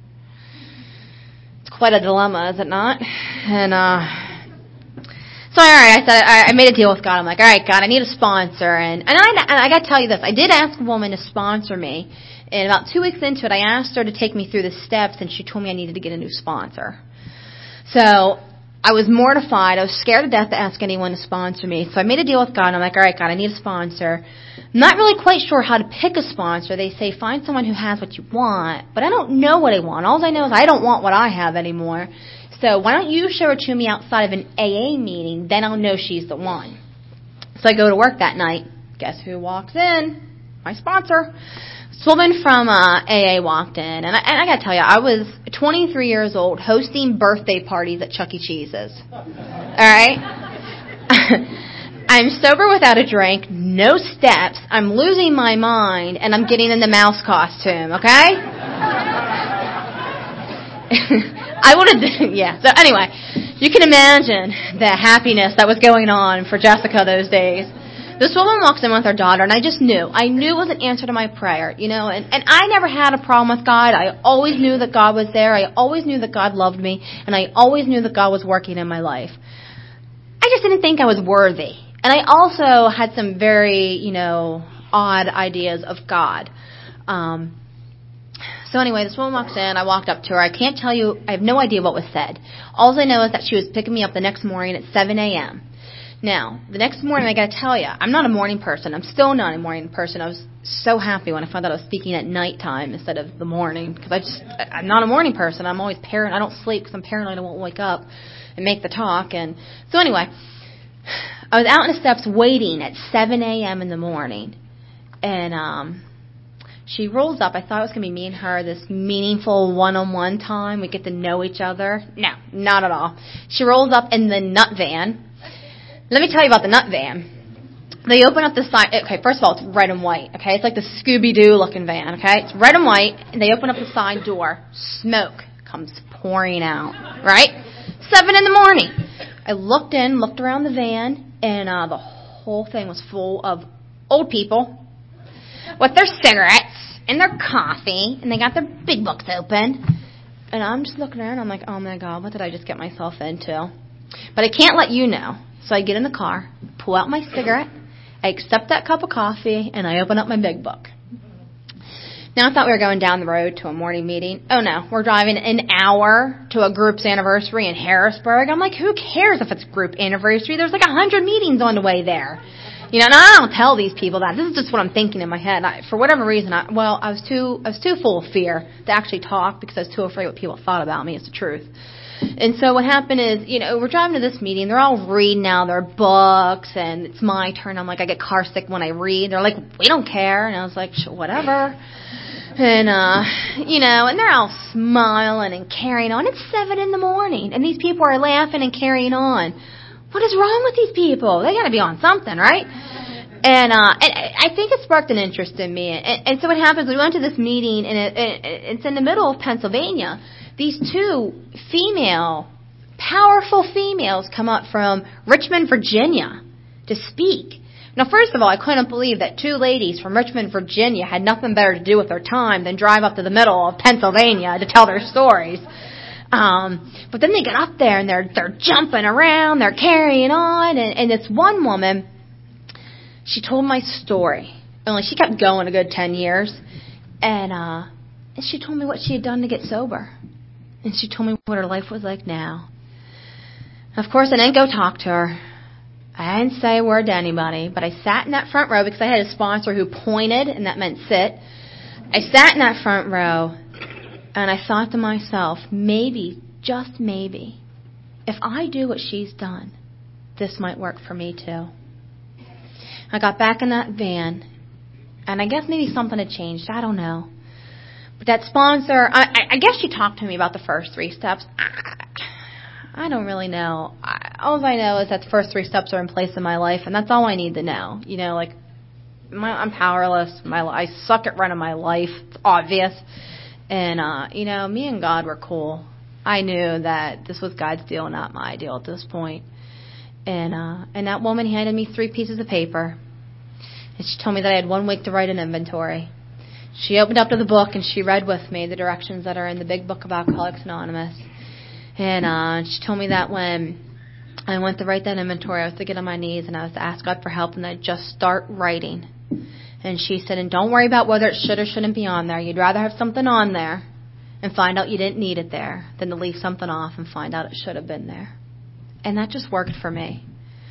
It's quite a dilemma, is it not? And uh, so, all right, I said I, I made a deal with God. I'm like, all right, God, I need a sponsor, and and I, and I got to tell you this, I did ask a woman to sponsor me. And about two weeks into it, I asked her to take me through the steps, and she told me I needed to get a new sponsor. So I was mortified. I was scared to death to ask anyone to sponsor me. So I made a deal with God, and I'm like, all right, God, I need a sponsor. I'm not really quite sure how to pick a sponsor. They say find someone who has what you want, but I don't know what I want. All I know is I don't want what I have anymore. So why don't you show her to me outside of an A A meeting? Then I'll know she's the one. So I go to work that night. Guess who walks in? My sponsor. This woman from uh, A A walked in, and I, and I got to tell you, I was twenty-three years old hosting birthday parties at Chuck E. Cheese's. All right? I'm sober without a drink, no steps, I'm losing my mind, and I'm getting in the mouse costume, okay? I wanted, yeah. So anyway, you can imagine the happiness that was going on for Jessica those days. This woman walks in with her daughter, and I just knew. I knew it was an answer to my prayer, you know. And, and I never had a problem with God. I always knew that God was there. I always knew that God loved me, and I always knew that God was working in my life. I just didn't think I was worthy. And I also had some very, you know, odd ideas of God. Um, so anyway, this woman walks in. I walked up to her. I can't tell you. I have no idea what was said. All I know is that she was picking me up the next morning at seven a.m. Now, the next morning, I got to tell you, I'm not a morning person. I'm still not a morning person. I was so happy when I found out I was speaking at nighttime instead of the morning, because I just, I'm not a morning person. I'm always paranoid. I don't sleep because I'm paranoid I won't wake up and make the talk. And so anyway, I was out on the steps waiting at seven a.m. in the morning, and um, she rolls up. I thought it was going to be me and her, this meaningful one-on-one time. We get to know each other. No, not at all. She rolls up in the nut van. Let me tell you about the nut van. They open up the side. Okay, first of all, it's red and white. Okay, it's like the Scooby-Doo looking van. Okay, it's red and white, and they open up the side door. Smoke comes pouring out. Right, seven in the morning. I looked in, looked around the van, and uh, the whole thing was full of old people with their cigarettes and their coffee, and they got their big books open. And I'm just looking around. I'm like, oh my God, what did I just get myself into? But I can't let you know. So I get in the car, pull out my cigarette, I accept that cup of coffee, and I open up my big book. Now, I thought we were going down the road to a morning meeting. Oh, no. We're driving an hour to a group's anniversary in Harrisburg. I'm like, who cares if it's group anniversary? There's like a hundred meetings on the way there. You know, and I don't tell these people that. This is just what I'm thinking in my head. I, for whatever reason, I, well, I was too I was too full of fear to actually talk because I was too afraid what people thought about me. It's the truth. And so what happened is, you know, we're driving to this meeting. They're all reading now their books, and it's my turn. I'm like, I get car sick when I read. They're like, we don't care. And I was like, sure, whatever. And, uh, you know, and they're all smiling and carrying on. It's seven in the morning, and these people are laughing and carrying on. What is wrong with these people? They got to be on something, right? And, uh, and I think it sparked an interest in me. And, and so what happens, we went to this meeting, and it, it, it's in the middle of Pennsylvania. These two female, powerful females come up from Richmond, Virginia to speak. Now, first of all, I couldn't believe that two ladies from Richmond, Virginia had nothing better to do with their time than drive up to the middle of Pennsylvania to tell their stories. Um, but then they get up there and they're they're jumping around, they're carrying on, and, and this one woman, she told my story. Only she kept going a good ten years, and uh, and she told me what she had done to get sober. And she told me what her life was like now. Of course, I didn't go talk to her. I didn't say a word to anybody, but I sat in that front row because I had a sponsor who pointed, and that meant sit. I sat in that front row, and I thought to myself, maybe, just maybe, if I do what she's done, this might work for me too. I got back in that van, and I guess maybe something had changed. I don't know. But that sponsor, I, I guess she talked to me about the first three steps. I, I don't really know. I, all I know is that the first three steps are in place in my life, and that's all I need to know. You know, like, my, I'm powerless. My I suck at running my life. It's obvious. And, uh, you know, me and God were cool. I knew that this was God's deal, not my deal at this point. And, uh, and that woman handed me three pieces of paper. And she told me that I had one week to write an inventory. She opened up to the book and she read with me the directions that are in the big book of Alcoholics Anonymous. And uh, she told me that when I went to write that inventory, I was to get on my knees and I was to ask God for help, and I'd just start writing. And she said, and don't worry about whether it should or shouldn't be on there. You'd rather have something on there and find out you didn't need it there than to leave something off and find out it should have been there. And that just worked for me.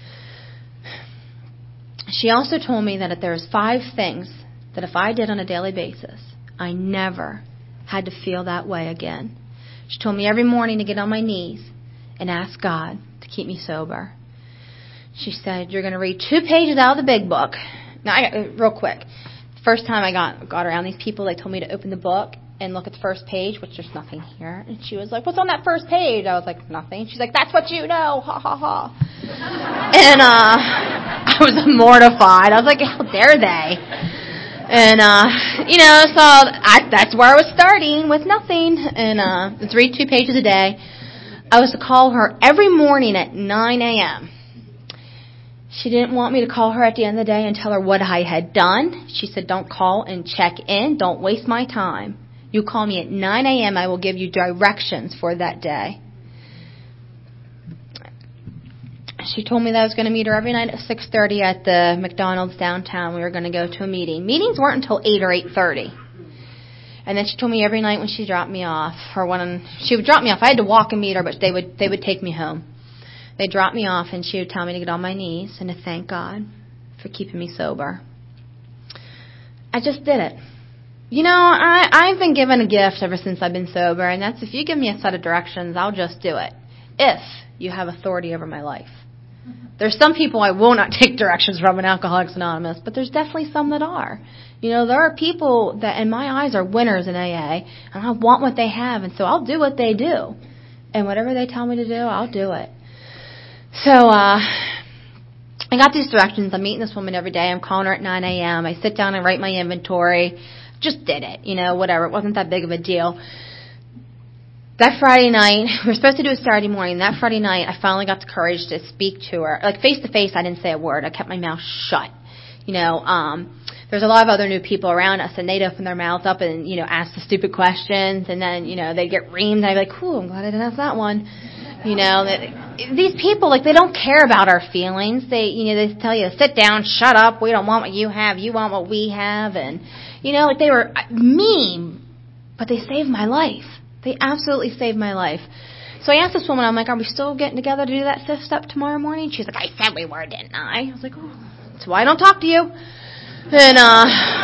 She also told me that if there's five things that if I did on a daily basis, I never had to feel that way again. She told me every morning to get on my knees and ask God to keep me sober. She said, you're going to read two pages out of the big book. Now, I, real quick. The first time I got got around these people, they told me to open the book and look at the first page, which there's nothing here. And she was like, what's on that first page? I was like, nothing. She's like, that's what you know. Ha, ha, ha. And uh, I was mortified. I was like, how dare they? And, uh, you know, so I, that's where I was starting with nothing. And uh, let's read two pages a day. I was to call her every morning at nine a.m. She didn't want me to call her at the end of the day and tell her what I had done. She said, don't call and check in. Don't waste my time. You call me at nine a.m. I will give you directions for that day. She told me that I was going to meet her every night at six thirty at the McDonald's downtown. We were going to go to a meeting. Meetings weren't until eight or eight thirty. And then she told me every night when she dropped me off, or when she would drop me off, I had to walk and meet her, but they would they would take me home. They'd drop me off, and she would tell me to get on my knees and to thank God for keeping me sober. I just did it. You know, I, I've been given a gift ever since I've been sober, and that's if you give me a set of directions, I'll just do it. If you have authority over my life. There's some people I will not take directions from in Alcoholics Anonymous, but there's definitely some that are. You know, there are people that in my eyes are winners in A A, and I want what they have, and so I'll do what they do. And whatever they tell me to do, I'll do it. So, uh, I got these directions. I'm meeting this woman every day. I'm calling her at nine a.m. I sit down and write my inventory. Just did it, you know, whatever. It wasn't that big of a deal. That Friday night, we were supposed to do it Saturday morning. That Friday night, I finally got the courage to speak to her. Like, face-to-face, I didn't say a word. I kept my mouth shut. You know, um, there's a lot of other new people around us, and they'd open their mouths up and, you know, ask the stupid questions, and then, you know, they'd get reamed, and I'd be like, ooh, I'm glad I didn't ask that one. You know, that, these people, like, they don't care about our feelings. They, you know, they tell you, sit down, shut up, we don't want what you have, you want what we have, and, you know, like, they were mean, but they saved my life. They absolutely saved my life. So I asked this woman, I'm like, are we still getting together to do that fifth step tomorrow morning? She's like, I said we were, didn't I? I was like, oh, that's why I don't talk to you. And, uh,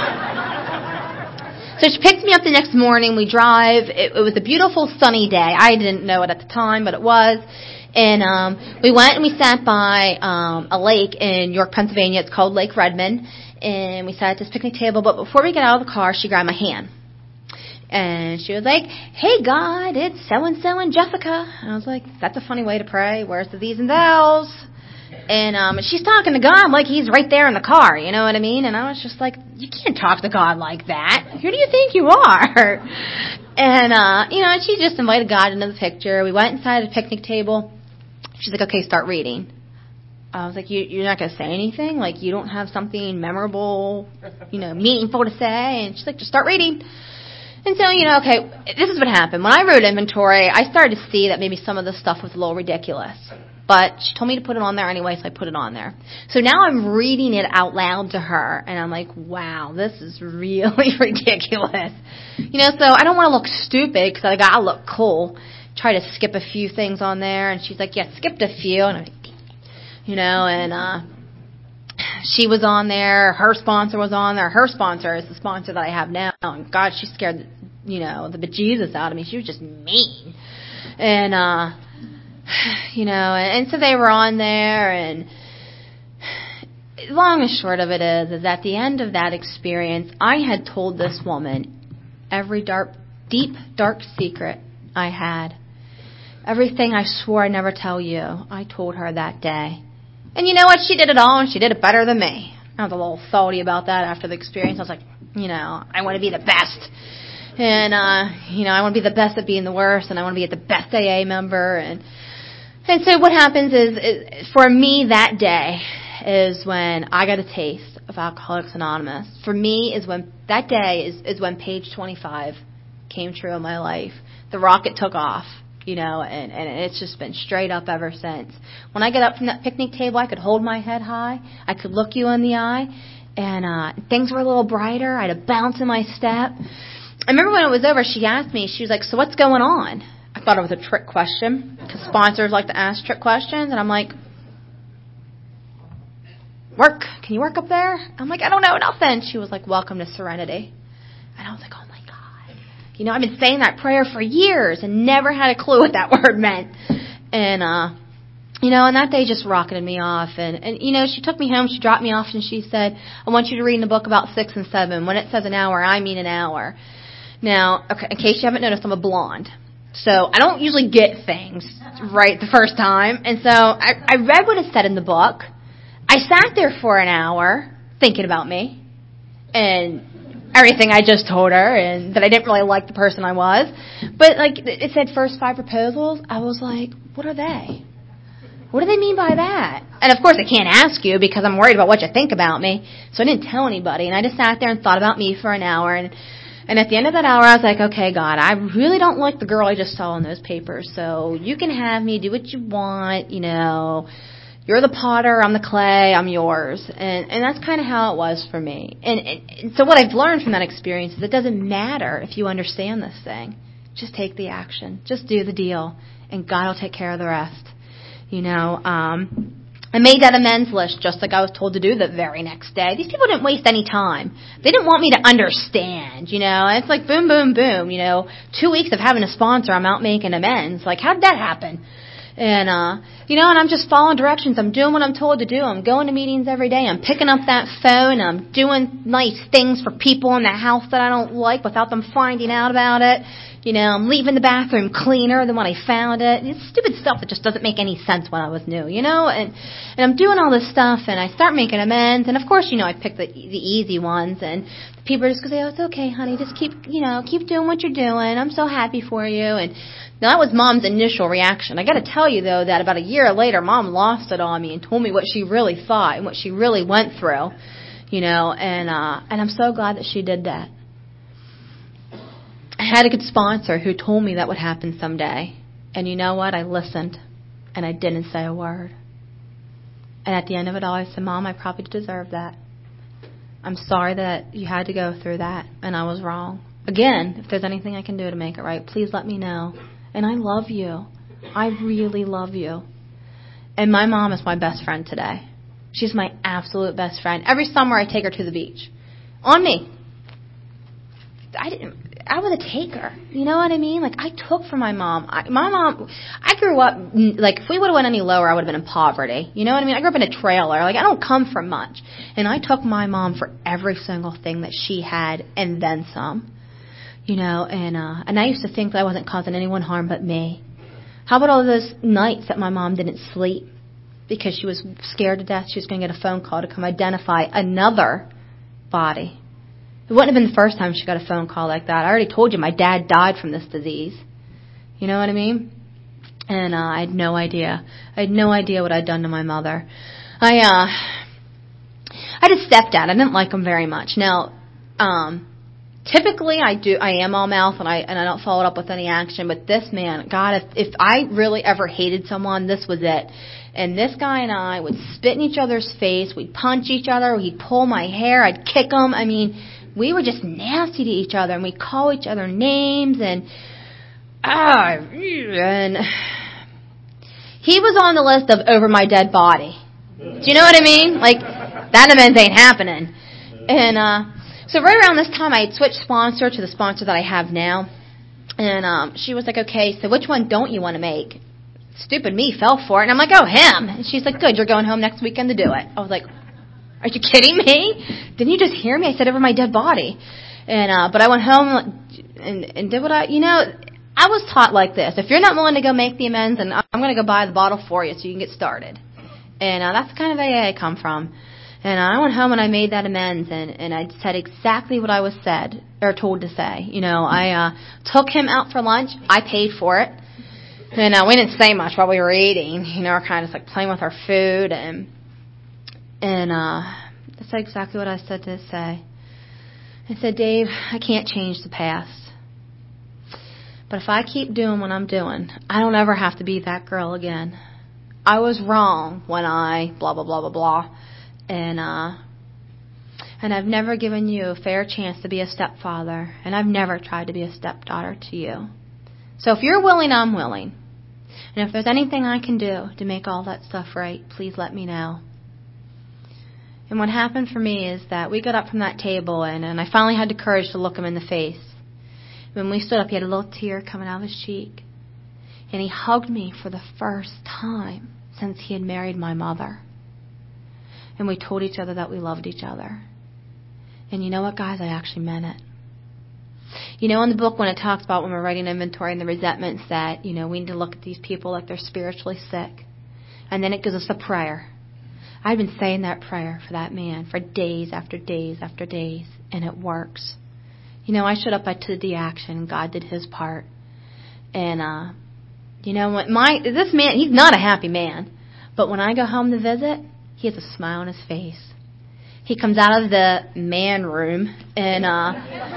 so she picked me up the next morning. We drive. It, it was a beautiful sunny day. I didn't know it at the time, but it was. And, um, we went and we sat by, um, a lake in York, Pennsylvania. It's called Lake Redmond. And we sat at this picnic table. But before we got out of the car, she grabbed my hand. And she was like, hey, God, it's so-and-so and Jessica. And I was like, that's a funny way to pray. Where's the these and thous? And um, she's talking to God like he's right there in the car. You know what I mean? And I was just like, you can't talk to God like that. Who do you think you are? And, uh, you know, and she just invited God into the picture. We went inside a picnic table. She's like, okay, start reading. I was like, you, you're not going to say anything? Like, you don't have something memorable, you know, meaningful to say? And she's like, just start reading. And so, you know, okay, this is what happened. When I wrote inventory, I started to see that maybe some of the stuff was a little ridiculous. But she told me to put it on there anyway, so I put it on there. So now I'm reading it out loud to her, and I'm like, wow, this is really ridiculous. You know, so I don't want to look stupid because I got to look cool. Try to skip a few things on there, and she's like, yeah, skipped a few. And I'm like, you know, and uh, she was on there. Her sponsor was on there. Her sponsor is the sponsor that I have now. And God, she scared, you know, the bejesus out of me. She was just mean. And, uh, you know, and, and so they were on there. And long and short of it is, is at the end of that experience, I had told this woman every dark, deep, dark secret I had. Everything I swore I'd never tell you, I told her that day. And you know what? She did it all, and she did it better than me. I was a little salty about that after the experience. I was like, you know, I want to be the best. And, uh, you know, I want to be the best at being the worst, and I want to be the best A A member. And and so what happens is, is, for me that day is when I got a taste of Alcoholics Anonymous. For me is when, that day is, is when page twenty-five came true in my life. The rocket took off. You know, and, and it's just been straight up ever since. When I get up from that picnic table, I could hold my head high. I could look you in the eye. And uh, things were a little brighter. I had a bounce in my step. I remember when it was over, she asked me, she was like, so what's going on? I thought it was a trick question, because sponsors like to ask trick questions. And I'm like, work. Can you work up there? I'm like, I don't know nothing. She was like, welcome to Serenity. And I was like, oh, my. You know, I've been saying that prayer for years and never had a clue what that word meant. And, uh, you know, and that day just rocketed me off. And, and, you know, she took me home, she dropped me off, and she said, I want you to read in the book about six and seven. When it says an hour, I mean an hour. Now, okay, in case you haven't noticed, I'm a blonde. So I don't usually get things right the first time. And so I, I read what it said in the book. I sat there for an hour thinking about me. And everything I just told her, and that I didn't really like the person I was. But, like, it said first five proposals. I was like, what are they? What do they mean by that? And, of course, I can't ask you because I'm worried about what you think about me. So I didn't tell anybody. And I just sat there and thought about me for an hour. And, and at the end of that hour, I was like, okay, God, I really don't like the girl I just saw in those papers. So you can have me, do what you want, you know. You're the potter, I'm the clay, I'm yours. And and that's kind of how it was for me. And, and, and so what I've learned from that experience is it doesn't matter if you understand this thing. Just take the action. Just do the deal. And God will take care of the rest. You know, um, I made that amends list just like I was told to do the very next day. These people didn't waste any time. They didn't want me to understand, you know. And it's like boom, boom, boom, you know. Two weeks of having a sponsor, I'm out making amends. Like, how did that happen? And, uh, you know, and I'm just following directions. I'm doing what I'm told to do. I'm going to meetings every day. I'm picking up that phone. I'm doing nice things for people in the house that I don't like without them finding out about it. You know, I'm leaving the bathroom cleaner than when I found it. It's stupid stuff that just doesn't make any sense when I was new, you know? And, and I'm doing all this stuff, and I start making amends. And, of course, you know, I pick the, the easy ones. And people are just going to say, oh, it's okay, honey. Just keep, you know, keep doing what you're doing. I'm so happy for you. And now, that was Mom's initial reaction. I got to tell you, though, that about a year later, Mom lost it on me and told me what she really thought and what she really went through, you know, and uh, and I'm so glad that she did that. I had a good sponsor who told me that would happen someday, and you know what? I listened, and I didn't say a word. And at the end of it all, I said, Mom, I probably deserve that. I'm sorry that you had to go through that, and I was wrong. Again, if there's anything I can do to make it right, please let me know. And I love you. I really love you. And my mom is my best friend today. She's my absolute best friend. Every summer I take her to the beach. On me. I didn't. I was a taker. You know what I mean? Like, I took from my mom. I, my mom, I grew up, like, if we would have went any lower, I would have been in poverty. You know what I mean? I grew up in a trailer. Like, I don't come from much. And I took my mom for every single thing that she had and then some. You know, and uh, and I used to think that I wasn't causing anyone harm but me. How about all those nights that my mom didn't sleep because she was scared to death she was going to get a phone call to come identify another body? It wouldn't have been the first time she got a phone call like that. I already told you my dad died from this disease. You know what I mean? And uh, I had no idea. I had no idea what I'd done to my mother. I uh, I had a stepdad. I didn't like him very much. Now, um... Typically, I do. I am all mouth, and I and I don't follow it up with any action. But this man, God, if if I really ever hated someone, this was it. And this guy and I would spit in each other's face. We'd punch each other. He'd pull my hair. I'd kick him. I mean, we were just nasty to each other, and we'd call each other names. And ah, and he was on the list of over my dead body. Do you know what I mean? Like, that amends ain't happening. And uh. So right around this time, I had switched sponsor to the sponsor that I have now. And um, she was like, okay, so which one don't you want to make? Stupid me fell for it. And I'm like, oh, him. And she's like, good, you're going home next weekend to do it. I was like, are you kidding me? Didn't you just hear me? I said over my dead body. And uh, but I went home and, and did what I, you know, I was taught like this. If you're not willing to go make the amends, then I'm going to go buy the bottle for you so you can get started. And uh, that's the kind of A A I come from. And I went home and I made that amends, and, and I said exactly what I was said or told to say. You know, I uh, took him out for lunch. I paid for it. And uh, we didn't say much while we were eating. You know, we're kind of just like playing with our food. And and uh, I said exactly what I said to say. I said, Dave, I can't change the past. But if I keep doing what I'm doing, I don't ever have to be that girl again. I was wrong when I blah, blah, blah, blah, blah. And uh, and I've never given you a fair chance to be a stepfather, and I've never tried to be a stepdaughter to you. So if you're willing, I'm willing. And if there's anything I can do to make all that stuff right, please let me know. And what happened for me is that we got up from that table, and, and I finally had the courage to look him in the face. When we stood up, he had a little tear coming out of his cheek. And he hugged me for the first time since he had married my mother. And we told each other that we loved each other. And you know what, guys? I actually meant it. You know, in the book when it talks about when we're writing inventory and the resentments that, you know, we need to look at these people like they're spiritually sick. And then it gives us a prayer. I've been saying that prayer for that man for days after days after days. And it works. You know, I showed up, I took the action. God did his part. And, uh, you know, what my, this man, he's not a happy man. But when I go home to visit, he has a smile on his face. He comes out of the man room and, uh,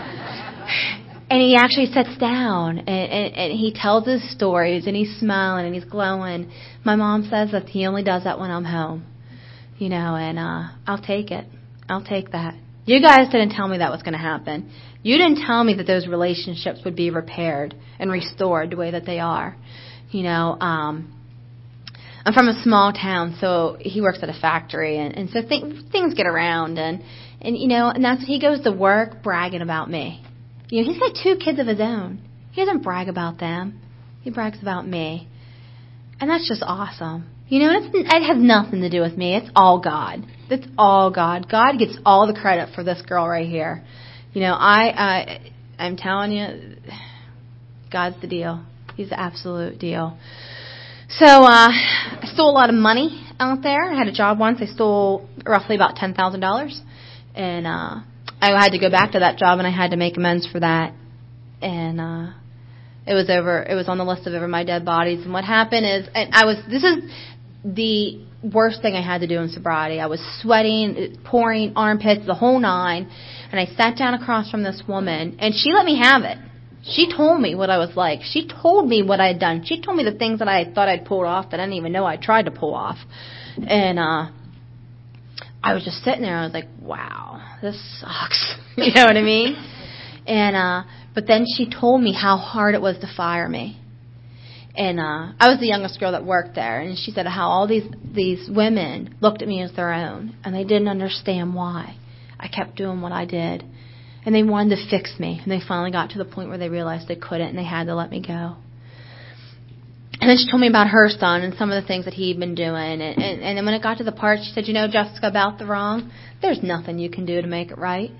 and he actually sits down and, and, and he tells his stories and he's smiling and he's glowing. My mom says that he only does that when I'm home. You know, and, uh, I'll take it. I'll take that. You guys didn't tell me that was going to happen. You didn't tell me that those relationships would be repaired and restored the way that they are. You know, um, I'm from a small town, so he works at a factory, and, and so th- things get around, and, and, you know, and that's, he goes to work bragging about me. You know, he's got two kids of his own. He doesn't brag about them. He brags about me. And that's just awesome. You know, it's, it has nothing to do with me. It's all God. It's all God. God gets all the credit for this girl right here. You know, I, I, I'm telling you, God's the deal. He's the absolute deal. So, uh, I stole a lot of money out there. I had a job once. I stole roughly about ten thousand dollars. And, uh, I had to go back to that job and I had to make amends for that. And, uh, it was over, it was on the list of over my dead bodies. And what happened is, and I was, this is the worst thing I had to do in sobriety. I was sweating, pouring, armpits, the whole nine. And I sat down across from this woman, and she let me have it. She told me what I was like. She told me what I had done. She told me the things that I thought I'd pulled off that I didn't even know I tried to pull off. And uh I was just sitting there. I was like, wow, this sucks. You know what I mean? And uh but then she told me how hard it was to fire me. And uh I was the youngest girl that worked there. And she said how all these these women looked at me as their own, and they didn't understand why I kept doing what I did. And they wanted to fix me. And they finally got to the point where they realized they couldn't and they had to let me go. And then she told me about her son and some of the things that he'd been doing. And, and, and then when it got to the part, she said, you know, Jessica, about the wrong, there's nothing you can do to make it right.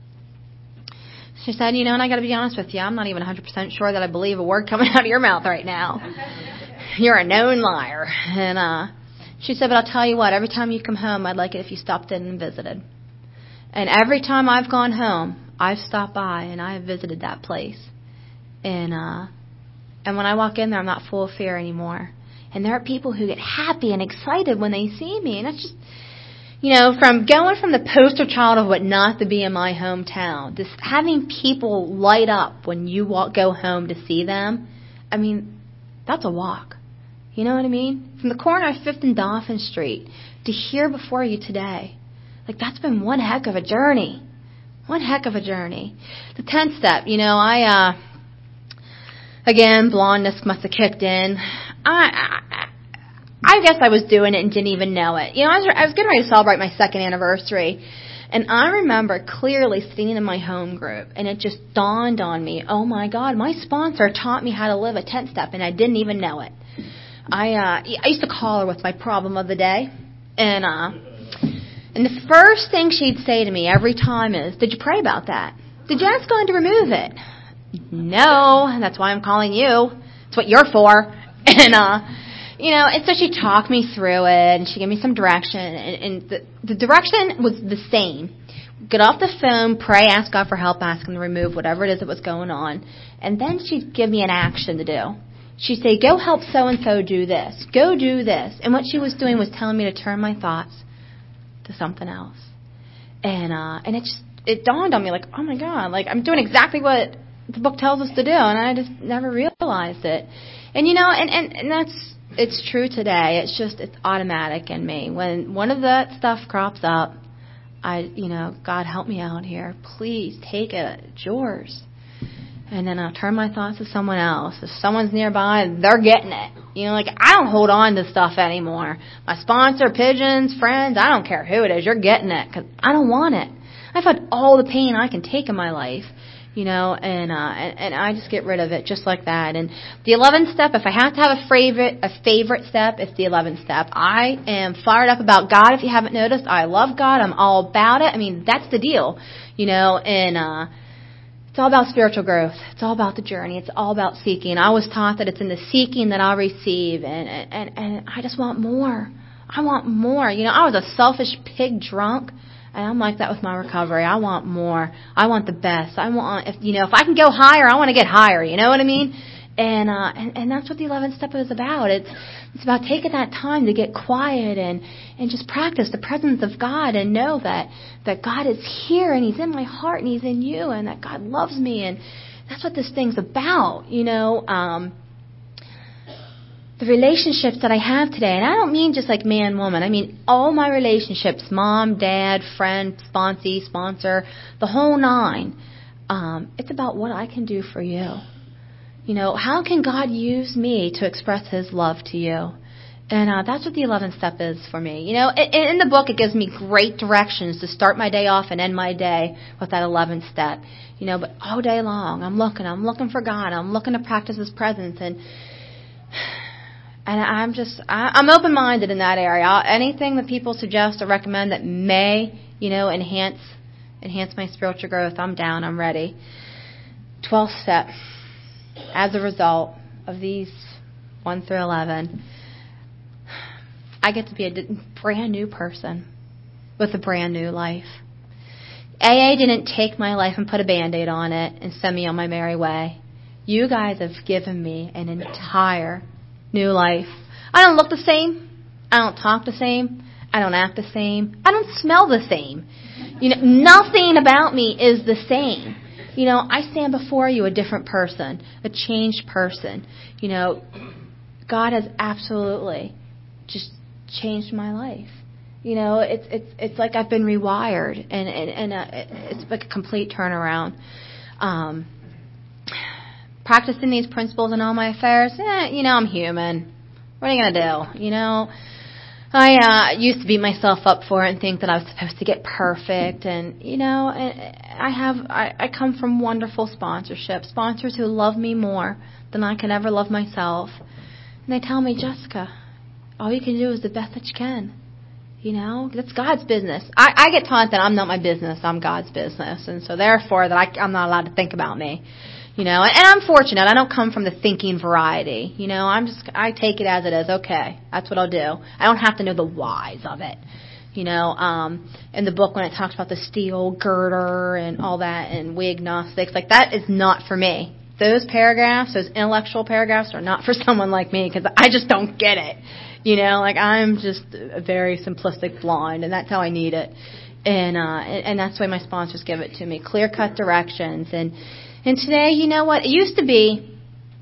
She said, you know, and I got to be honest with you, I'm not even one hundred percent sure that I believe a word coming out of your mouth right now. You're a known liar. And uh, she said, but I'll tell you what, every time you come home, I'd like it if you stopped in and visited. And every time I've gone home, I've stopped by and I have visited that place. And uh, and when I walk in there, I'm not full of fear anymore. And there are people who get happy and excited when they see me. And it's just, you know, from going from the poster child of what not to be in my hometown, just having people light up when you walk, go home to see them, I mean, that's a walk. You know what I mean? From the corner of fifth and Dauphin Street to here before you today. Like, that's been one heck of a journey. One heck of a journey. The tenth step, you know, I, uh, again, blondness must have kicked in. I, I, I guess I was doing it and didn't even know it. You know, I was, I was getting ready to celebrate my second anniversary. And I remember clearly sitting in my home group, and it just dawned on me, oh my God, my sponsor taught me how to live a tenth step, and I didn't even know it. I, uh, I used to call her with my problem of the day. And, uh, And the first thing she'd say to me every time is, did you pray about that? Did you ask God to remove it? No, that's why I'm calling you. It's what you're for. And, uh, you know, and so she talked me through it, and she gave me some direction. And, and the, the direction was the same. Get off the phone, pray, ask God for help, ask Him to remove whatever it is that was going on. And then she'd give me an action to do. She'd say, go help so-and-so do this. Go do this. And what she was doing was telling me to turn my thoughts to something else. And uh and it just it dawned on me like, oh my God, like I'm doing exactly what the book tells us to do, and I just never realized it. And you know, and, and, and that's it's true today. It's just it's automatic in me. When one of that stuff crops up, I you know, God help me out here. Please take it. It's yours. And then I'll turn my thoughts to someone else. If someone's nearby, they're getting it. You know, like, I don't hold on to stuff anymore. My sponsor, pigeons, friends, I don't care who it is. You're getting it because I don't want it. I've had all the pain I can take in my life, you know, and, uh, and, and I just get rid of it just like that. And the eleventh step, if I have to have a favorite, a favorite step, it's the eleventh step. I am fired up about God. If you haven't noticed, I love God. I'm all about it. I mean, that's the deal, you know, and, uh, it's all about spiritual growth. It's all about the journey. It's all about seeking. I was taught that it's in the seeking that I'll receive, and, and, and I just want more. I want more. You know, I was a selfish pig drunk. And I'm like that with my recovery. I want more. I want the best. I want, if you know, if I can go higher, I want to get higher. You know what I mean? And uh, and, and that's what the eleventh step is about. It's it's about taking that time to get quiet and, and just practice the presence of God and know that, that God is here and He's in my heart and He's in you and that God loves me. And that's what this thing's about, you know. Um, the relationships that I have today, and I don't mean just like man, woman. I mean all my relationships, mom, dad, friend, sponsee, sponsor, the whole nine. Um, it's about what I can do for you. You know, how can God use me to express His love to you? And uh, that's what the eleventh step is for me. You know, in, in the book, it gives me great directions to start my day off and end my day with that eleventh step. You know, but all day long, I'm looking, I'm looking for God. I'm looking to practice His presence. And and I'm just, I, I'm open-minded in that area. I'll, anything that people suggest or recommend that may, you know, enhance enhance my spiritual growth, I'm down, I'm ready. twelfth step. As a result of these one through eleven, I get to be a brand new person with a brand new life. A A didn't take my life and put a Band-Aid on it and send me on my merry way. You guys have given me an entire new life. I don't look the same. I don't talk the same. I don't act the same. I don't smell the same. You know, nothing about me is the same. You know, I stand before you a different person, a changed person. You know, God has absolutely just changed my life. You know, it's it's it's like I've been rewired, and and, and uh, it's like a complete turnaround. Um, practicing these principles in all my affairs, eh, you know, I'm human. What are you gonna do? You know, I uh, used to beat myself up for it and think that I was supposed to get perfect, and you know, I have I, I come from wonderful sponsorship, sponsors who love me more than I can ever love myself, and they tell me, Jessica, all you can do is the best that you can. You know, that's God's business. I, I get taught that I'm not my business, I'm God's business, and so therefore that I, I'm not allowed to think about me. You know, and, and I'm fortunate. I don't come from the thinking variety. You know, I'm just, I take it as it is. Okay, that's what I'll do. I don't have to know the whys of it. You know, um, in the book when it talks about the steel girder and all that and we agnostics, like that is not for me. Those paragraphs, those intellectual paragraphs are not for someone like me because I just don't get it. You know, like I'm just a very simplistic blonde and that's how I need it. And, uh, and, and that's the way my sponsors give it to me. Clear-cut directions. And, and today, you know what? It used to be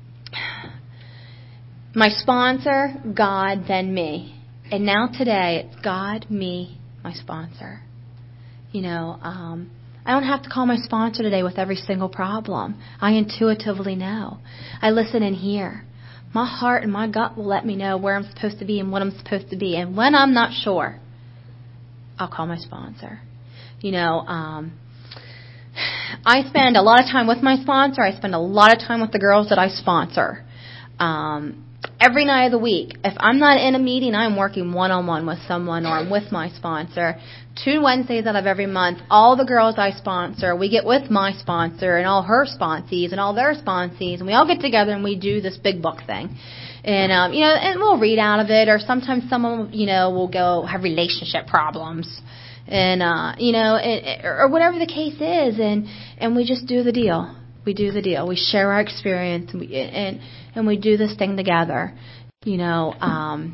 my sponsor, God, then me. And now today, it's God, me, my sponsor. You know, um, I don't have to call my sponsor today with every single problem. I intuitively know. I listen and hear. My heart and my gut will let me know where I'm supposed to be and what I'm supposed to be. And when I'm not sure, I'll call my sponsor. You know, um, I spend a lot of time with my sponsor. I spend a lot of time with the girls that I sponsor. Um, every night of the week, if I'm not in a meeting, I'm working one-on-one with someone or I'm with my sponsor. Two Wednesdays out of every month, all the girls I sponsor, we get with my sponsor and all her sponsees and all their sponsees, and we all get together and we do this big book thing. And, um, you know, and we'll read out of it, or sometimes someone, you know, will go have relationship problems. And, uh, you know, it, or whatever the case is, and, and we just do the deal. We do the deal. We share our experience, and we, and, and we do this thing together. You know, um,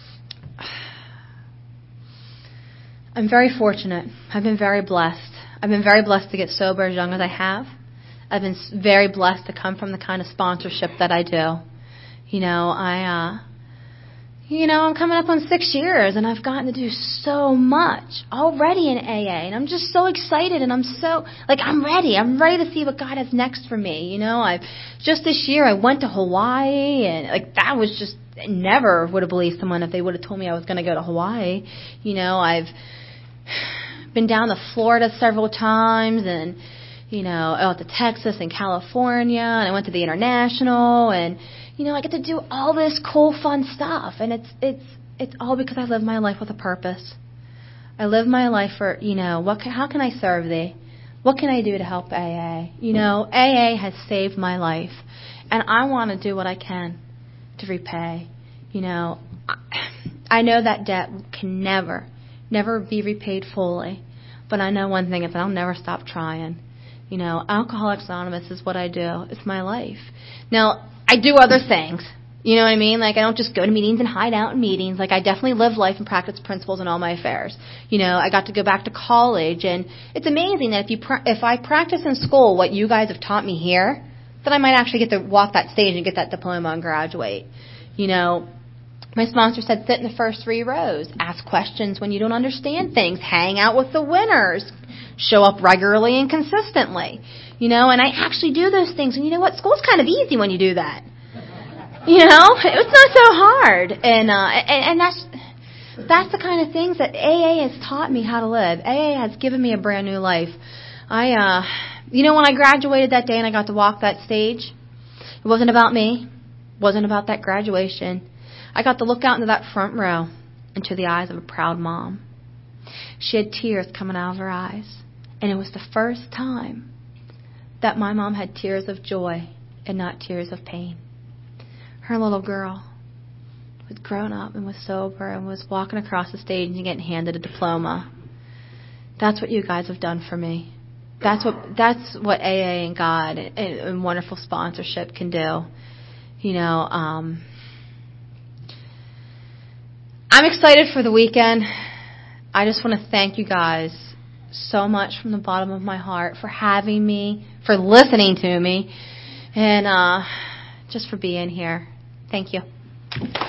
I'm very fortunate. I've been very blessed. I've been very blessed to get sober as young as I have. I've been very blessed to come from the kind of sponsorship that I do. You know, I, uh, you know, I'm coming up on six years, and I've gotten to do so much already in A A, and I'm just so excited, and I'm so, like, I'm ready. I'm ready to see what God has next for me. You know, I've, just this year I went to Hawaii, and, like, that was just, I never would have believed someone if they would have told me I was going to go to Hawaii. You know, I've been down to Florida several times, and, you know, out to Texas and California, and I went to the International, and, you know, I get to do all this cool, fun stuff, and it's it's it's all because I live my life with a purpose. I live my life for, you know, what? Can, how can I serve thee? What can I do to help A A? You know, A A has saved my life, and I want to do what I can to repay. You know, I, I know that debt can never, never be repaid fully, But I know one thing is I'll never stop trying. You know, Alcoholics Anonymous is what I do. It's my life. Now, I do other things. You know what I mean? Like, I don't just go to meetings and hide out in meetings. Like, I definitely live life and practice principles in all my affairs. You know, I got to go back to college, and it's amazing that if you pra- if I practice in school what you guys have taught me here, then I might actually get to walk that stage and get that diploma and graduate. You know, my sponsor said sit in the first three rows, ask questions when you don't understand things, hang out with the winners, show up regularly and consistently. You know, and I actually do those things. And you know what? School's kind of easy when you do that. You know, it's not so hard. And, uh, and, and that's, that's the kind of things that A A has taught me how to live. A A has given me a brand new life. I, uh, you know, when I graduated that day and I got to walk that stage, it wasn't about me. It wasn't about that graduation. I got to look out into that front row into the eyes of a proud mom. She had tears coming out of her eyes. And it was the first time that my mom had tears of joy and not tears of pain. Her little girl was grown up and was sober and was walking across the stage and getting handed a diploma. That's what you guys have done for me. That's what that's what A A and God and, and wonderful sponsorship can do. You know, um, I'm excited for the weekend. I just want to thank you guys so much from the bottom of my heart for having me, for listening to me, and uh, just for being here. Thank you.